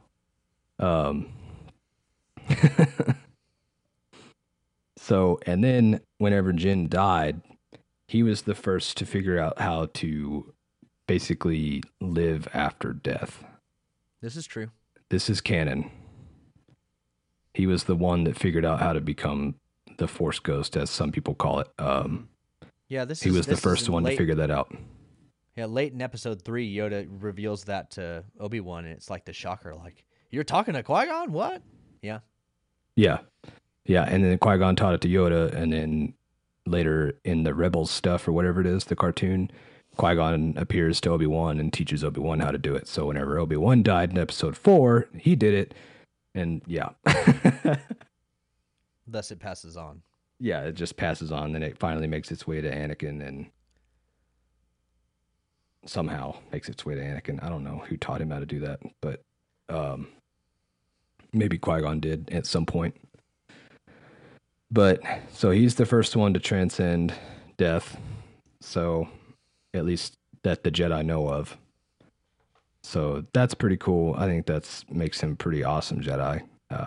Speaker 2: So, and then whenever Jin died, he was the first to figure out how to basically live after death.
Speaker 1: This is true.
Speaker 2: This is canon. He was the one that figured out how to become the Force Ghost, as some people call it.
Speaker 1: Yeah, this
Speaker 2: He
Speaker 1: is
Speaker 2: was the
Speaker 1: this is
Speaker 2: first
Speaker 1: in
Speaker 2: one to
Speaker 1: late-
Speaker 2: figure that out.
Speaker 1: Yeah, late in episode 3, Yoda reveals that to Obi-Wan, and it's like the shocker, like, you're talking to Qui-Gon? What? Yeah.
Speaker 2: Yeah. Yeah. And then Qui-Gon taught it to Yoda. And then later in the Rebels stuff or whatever it is, the cartoon, Qui-Gon appears to Obi-Wan and teaches Obi-Wan how to do it. So whenever Obi-Wan died in episode 4, he did it. And yeah.
Speaker 1: Thus it passes on.
Speaker 2: Yeah, it just passes on. Then it finally makes its way to Anakin and somehow makes its way to Anakin. I don't know who taught him how to do that, but maybe Qui-Gon did at some point. But so he's the first one to transcend death. So at least that the Jedi know of. So that's pretty cool. I think that's makes him pretty awesome Jedi.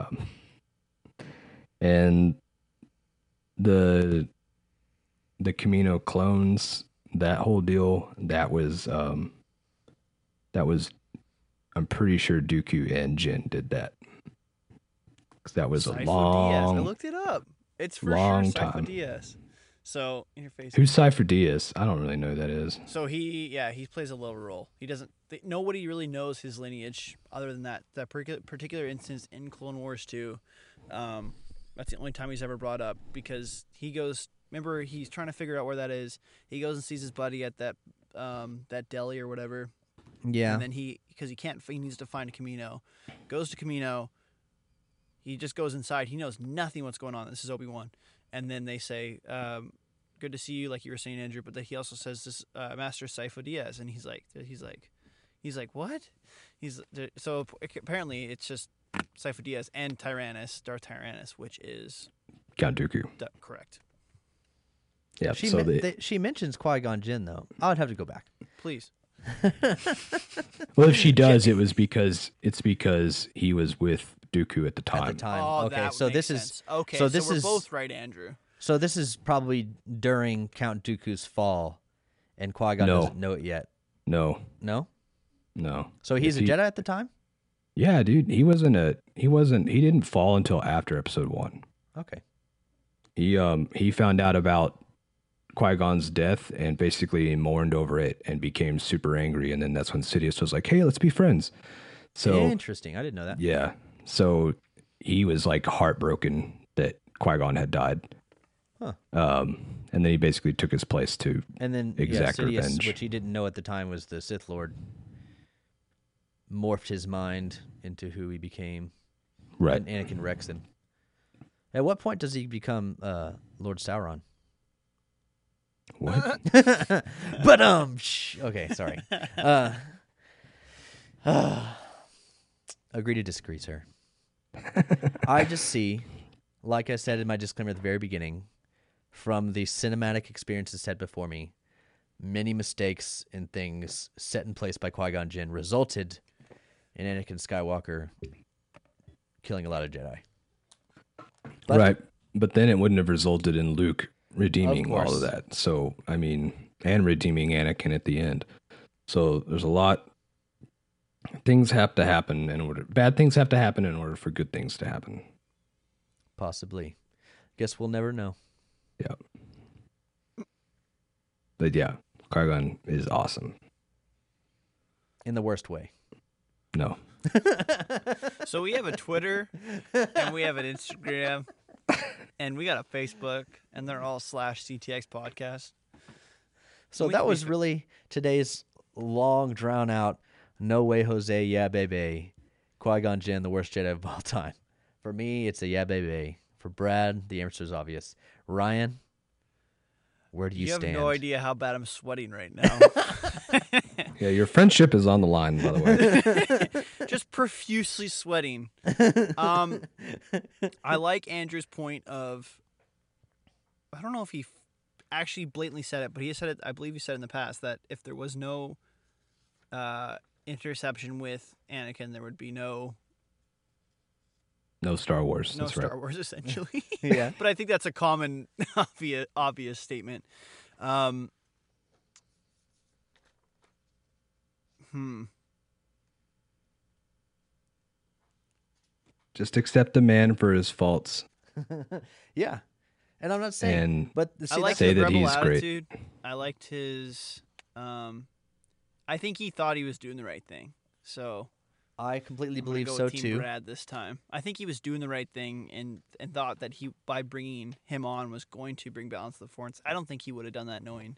Speaker 2: And the Camino clones, that whole deal, that was I'm pretty sure Dooku and Jin did that. 'Cause that was a
Speaker 3: Sifo Dyas. I
Speaker 2: long.
Speaker 3: looked it up. It's for
Speaker 2: long
Speaker 3: sure Sifo
Speaker 2: time.
Speaker 3: Dyas. So in your face.
Speaker 2: Who's Cypher Dyas? I don't really know who that is.
Speaker 3: So he plays a lower role. He doesn't. Nobody really knows his lineage other than that particular instance in Clone Wars 2. That's the only time he's ever brought up because he goes. Remember, he's trying to figure out where that is. He goes and sees his buddy at that deli or whatever.
Speaker 1: Yeah.
Speaker 3: And then because he needs to find Camino. Goes to Camino. He just goes inside. He knows nothing what's going on. This is Obi-Wan. And then they say, good to see you, like you were saying, Andrew. But then he also says this Master Sifo Dyas. And he's like, what? So apparently it's just Sifo Dyas and Tyrannus, Darth Tyrannus, which is
Speaker 2: Count Dooku.
Speaker 3: correct.
Speaker 2: Yeah.
Speaker 1: She,
Speaker 2: So
Speaker 1: she mentions Qui-Gon Jinn, though. I would have to go back.
Speaker 3: Please.
Speaker 2: well, if she does, it's because he was with Dooku at the time.
Speaker 1: At the time.
Speaker 3: Oh,
Speaker 1: okay,
Speaker 3: that
Speaker 1: so
Speaker 3: makes
Speaker 1: this
Speaker 3: sense.
Speaker 1: is
Speaker 3: okay.
Speaker 1: so
Speaker 3: So
Speaker 1: this
Speaker 3: we're
Speaker 1: is
Speaker 3: both right, Andrew.
Speaker 1: So this is probably during Count Dooku's fall, and Qui-Gon
Speaker 2: No.
Speaker 1: doesn't know it yet.
Speaker 2: No,
Speaker 1: No?
Speaker 2: no.
Speaker 1: So he's
Speaker 2: If
Speaker 1: a
Speaker 2: he-
Speaker 1: Jedi at the time?
Speaker 2: Yeah, dude. He didn't fall until after episode 1.
Speaker 1: Okay.
Speaker 2: He found out about Qui-Gon's death and basically mourned over it and became super angry. And then that's when Sidious was like, hey, let's be friends. So
Speaker 1: Interesting. I didn't know that.
Speaker 2: yeah. So he was like heartbroken that Qui-Gon had died.
Speaker 1: Huh.
Speaker 2: And then he basically took his place to
Speaker 1: And then
Speaker 2: exact
Speaker 1: Sidious,
Speaker 2: revenge.
Speaker 1: which he didn't know at the time was the Sith Lord, morphed his mind into who he became.
Speaker 2: right.
Speaker 1: And Anakin Rexon. At what point does he become Lord Sauron?
Speaker 2: What?
Speaker 1: But okay, sorry. Agree to disagree, sir. I just see, like I said in my disclaimer at the very beginning, from the cinematic experiences set before me, many mistakes and things set in place by Qui-Gon Jinn resulted in Anakin Skywalker killing a lot of Jedi. But-
Speaker 2: Right. But then it wouldn't have resulted in Luke redeeming all
Speaker 1: course.
Speaker 2: of that. So, I mean, and redeeming Anakin at the end. So there's a lot. Things have to happen bad things have to happen in order for good things to happen.
Speaker 1: Possibly. Guess we'll never know.
Speaker 2: Yeah. But yeah, Qui-Gon is awesome.
Speaker 1: In the worst way.
Speaker 2: No.
Speaker 3: So we have a Twitter and we have an Instagram and we got a Facebook and they're all /CTX podcast.
Speaker 1: So
Speaker 3: We-
Speaker 1: that
Speaker 3: we-
Speaker 1: was really today's long, drawn out, no way, Jose, yeah, baby. Qui-Gon Jinn, the worst Jedi of all time. For me, it's a yeah, baby. For Brad, the answer is obvious. Ryan, where do you
Speaker 3: You have
Speaker 1: stand?
Speaker 3: no idea how bad I'm sweating right now.
Speaker 2: Yeah, your friendship is on the line, by the way.
Speaker 3: Just profusely sweating. I like Andrew's point of, I don't know if he actually blatantly said it, but he said it, I believe he said in the past, that if there was no interception with Anakin, there would be no
Speaker 2: No Star Wars. That's
Speaker 3: Star
Speaker 2: right.
Speaker 3: Wars, essentially.
Speaker 1: Yeah.
Speaker 3: But I think that's a common, obvious statement.
Speaker 2: Just accept the man for his faults
Speaker 1: Yeah. And I'm not saying,
Speaker 2: and
Speaker 1: but
Speaker 3: I
Speaker 1: see,
Speaker 3: liked
Speaker 2: say
Speaker 3: his
Speaker 2: that
Speaker 3: rebel
Speaker 2: he's great.
Speaker 3: attitude. I liked his. I think he thought he was doing the right thing. So
Speaker 1: I completely
Speaker 3: I'm gonna
Speaker 1: believe
Speaker 3: go
Speaker 1: so
Speaker 3: with Team
Speaker 1: too.
Speaker 3: Brad this time. I think he was doing the right thing and thought that he by bringing him on was going to bring balance to the Force. I don't think he would have done that knowing.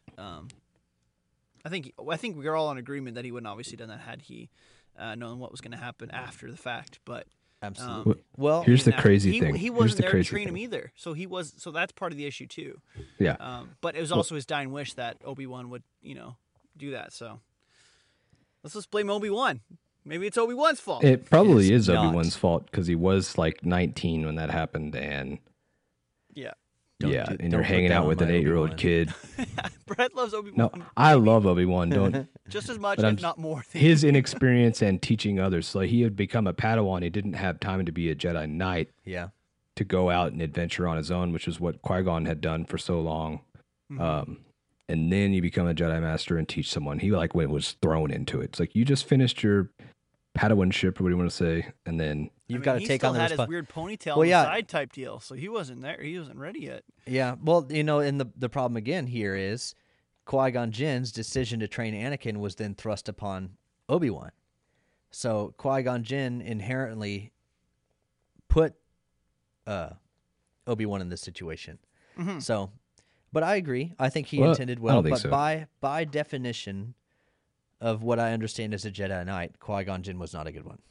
Speaker 3: I think we're all in agreement that he wouldn't obviously done that had he known what was going to happen after the fact. But
Speaker 1: Absolutely. Well,
Speaker 2: Here's the
Speaker 3: now,
Speaker 2: crazy
Speaker 3: he,
Speaker 2: thing.
Speaker 3: He
Speaker 2: Here's
Speaker 3: wasn't
Speaker 2: the
Speaker 3: there to
Speaker 2: crazy
Speaker 3: train
Speaker 2: thing.
Speaker 3: him either. So that's part of the issue too.
Speaker 2: Yeah.
Speaker 3: But it was also his dying wish that Obi-Wan would, do that. So let's just blame Obi-Wan. Maybe it's Obi-Wan's fault.
Speaker 2: It probably
Speaker 1: It is
Speaker 2: is
Speaker 1: not.
Speaker 2: Obi-Wan's fault because he was like 19 when that happened, and
Speaker 3: Yeah.
Speaker 1: Don't
Speaker 2: yeah,
Speaker 1: do-
Speaker 2: and
Speaker 1: don't
Speaker 2: you're
Speaker 1: look
Speaker 2: hanging
Speaker 1: down
Speaker 2: out
Speaker 1: on
Speaker 2: with an
Speaker 1: my
Speaker 2: 8-year-old
Speaker 1: Obi-Wan.
Speaker 2: kid.
Speaker 3: Brett loves Obi-Wan.
Speaker 2: No, I love Obi-Wan. Don't
Speaker 3: just as much,
Speaker 2: but I'm
Speaker 3: if not more. Than
Speaker 2: his inexperience and teaching others. So he had become a Padawan. He didn't have time to be a Jedi Knight
Speaker 1: yeah.
Speaker 2: to go out and adventure on his own, which is what Qui-Gon had done for so long. And then you become a Jedi Master and teach someone. He was thrown into it. It's like you just finished your Padawanship, or what do you want to say? And then
Speaker 1: You've got to
Speaker 3: he
Speaker 1: take
Speaker 3: still
Speaker 1: on the
Speaker 3: had his
Speaker 1: responsibility.
Speaker 3: weird ponytail
Speaker 1: Well,
Speaker 3: on
Speaker 1: yeah.
Speaker 3: the side type deal, so he wasn't there. He wasn't ready yet.
Speaker 1: Yeah, well, and the problem again here is Qui-Gon Jinn's decision to train Anakin was then thrust upon Obi-Wan. So Qui-Gon Jinn inherently put Obi-Wan in this situation. So, but I agree. I think he
Speaker 2: Well,
Speaker 1: intended
Speaker 2: I
Speaker 1: well,
Speaker 2: don't think
Speaker 1: but
Speaker 2: so.
Speaker 1: by definition of what I understand as a Jedi Knight, Qui-Gon Jinn was not a good one.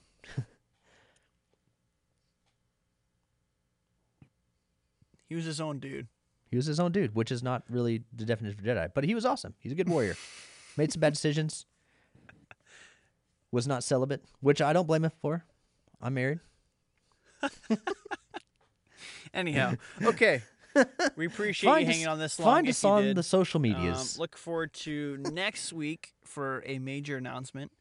Speaker 3: He was his own dude.
Speaker 1: He was his own dude, which is not really the definition of Jedi. But he was awesome. He's a good warrior. Made some bad decisions. Was not celibate, which I don't blame him for. I'm married.
Speaker 3: Anyhow, okay. We appreciate
Speaker 1: Find
Speaker 3: you
Speaker 1: us-
Speaker 3: hanging on this long.
Speaker 1: Find
Speaker 3: if
Speaker 1: us
Speaker 3: you
Speaker 1: on
Speaker 3: did.
Speaker 1: the social medias.
Speaker 3: Look forward to next week for a major announcement.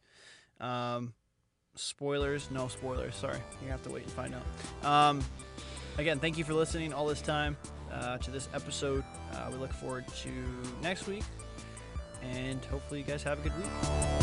Speaker 3: Spoilers? No spoilers. Sorry, you have to wait and find out. Again, thank you for listening all this time. to this episode. We look forward to next week, and hopefully you guys have a good week.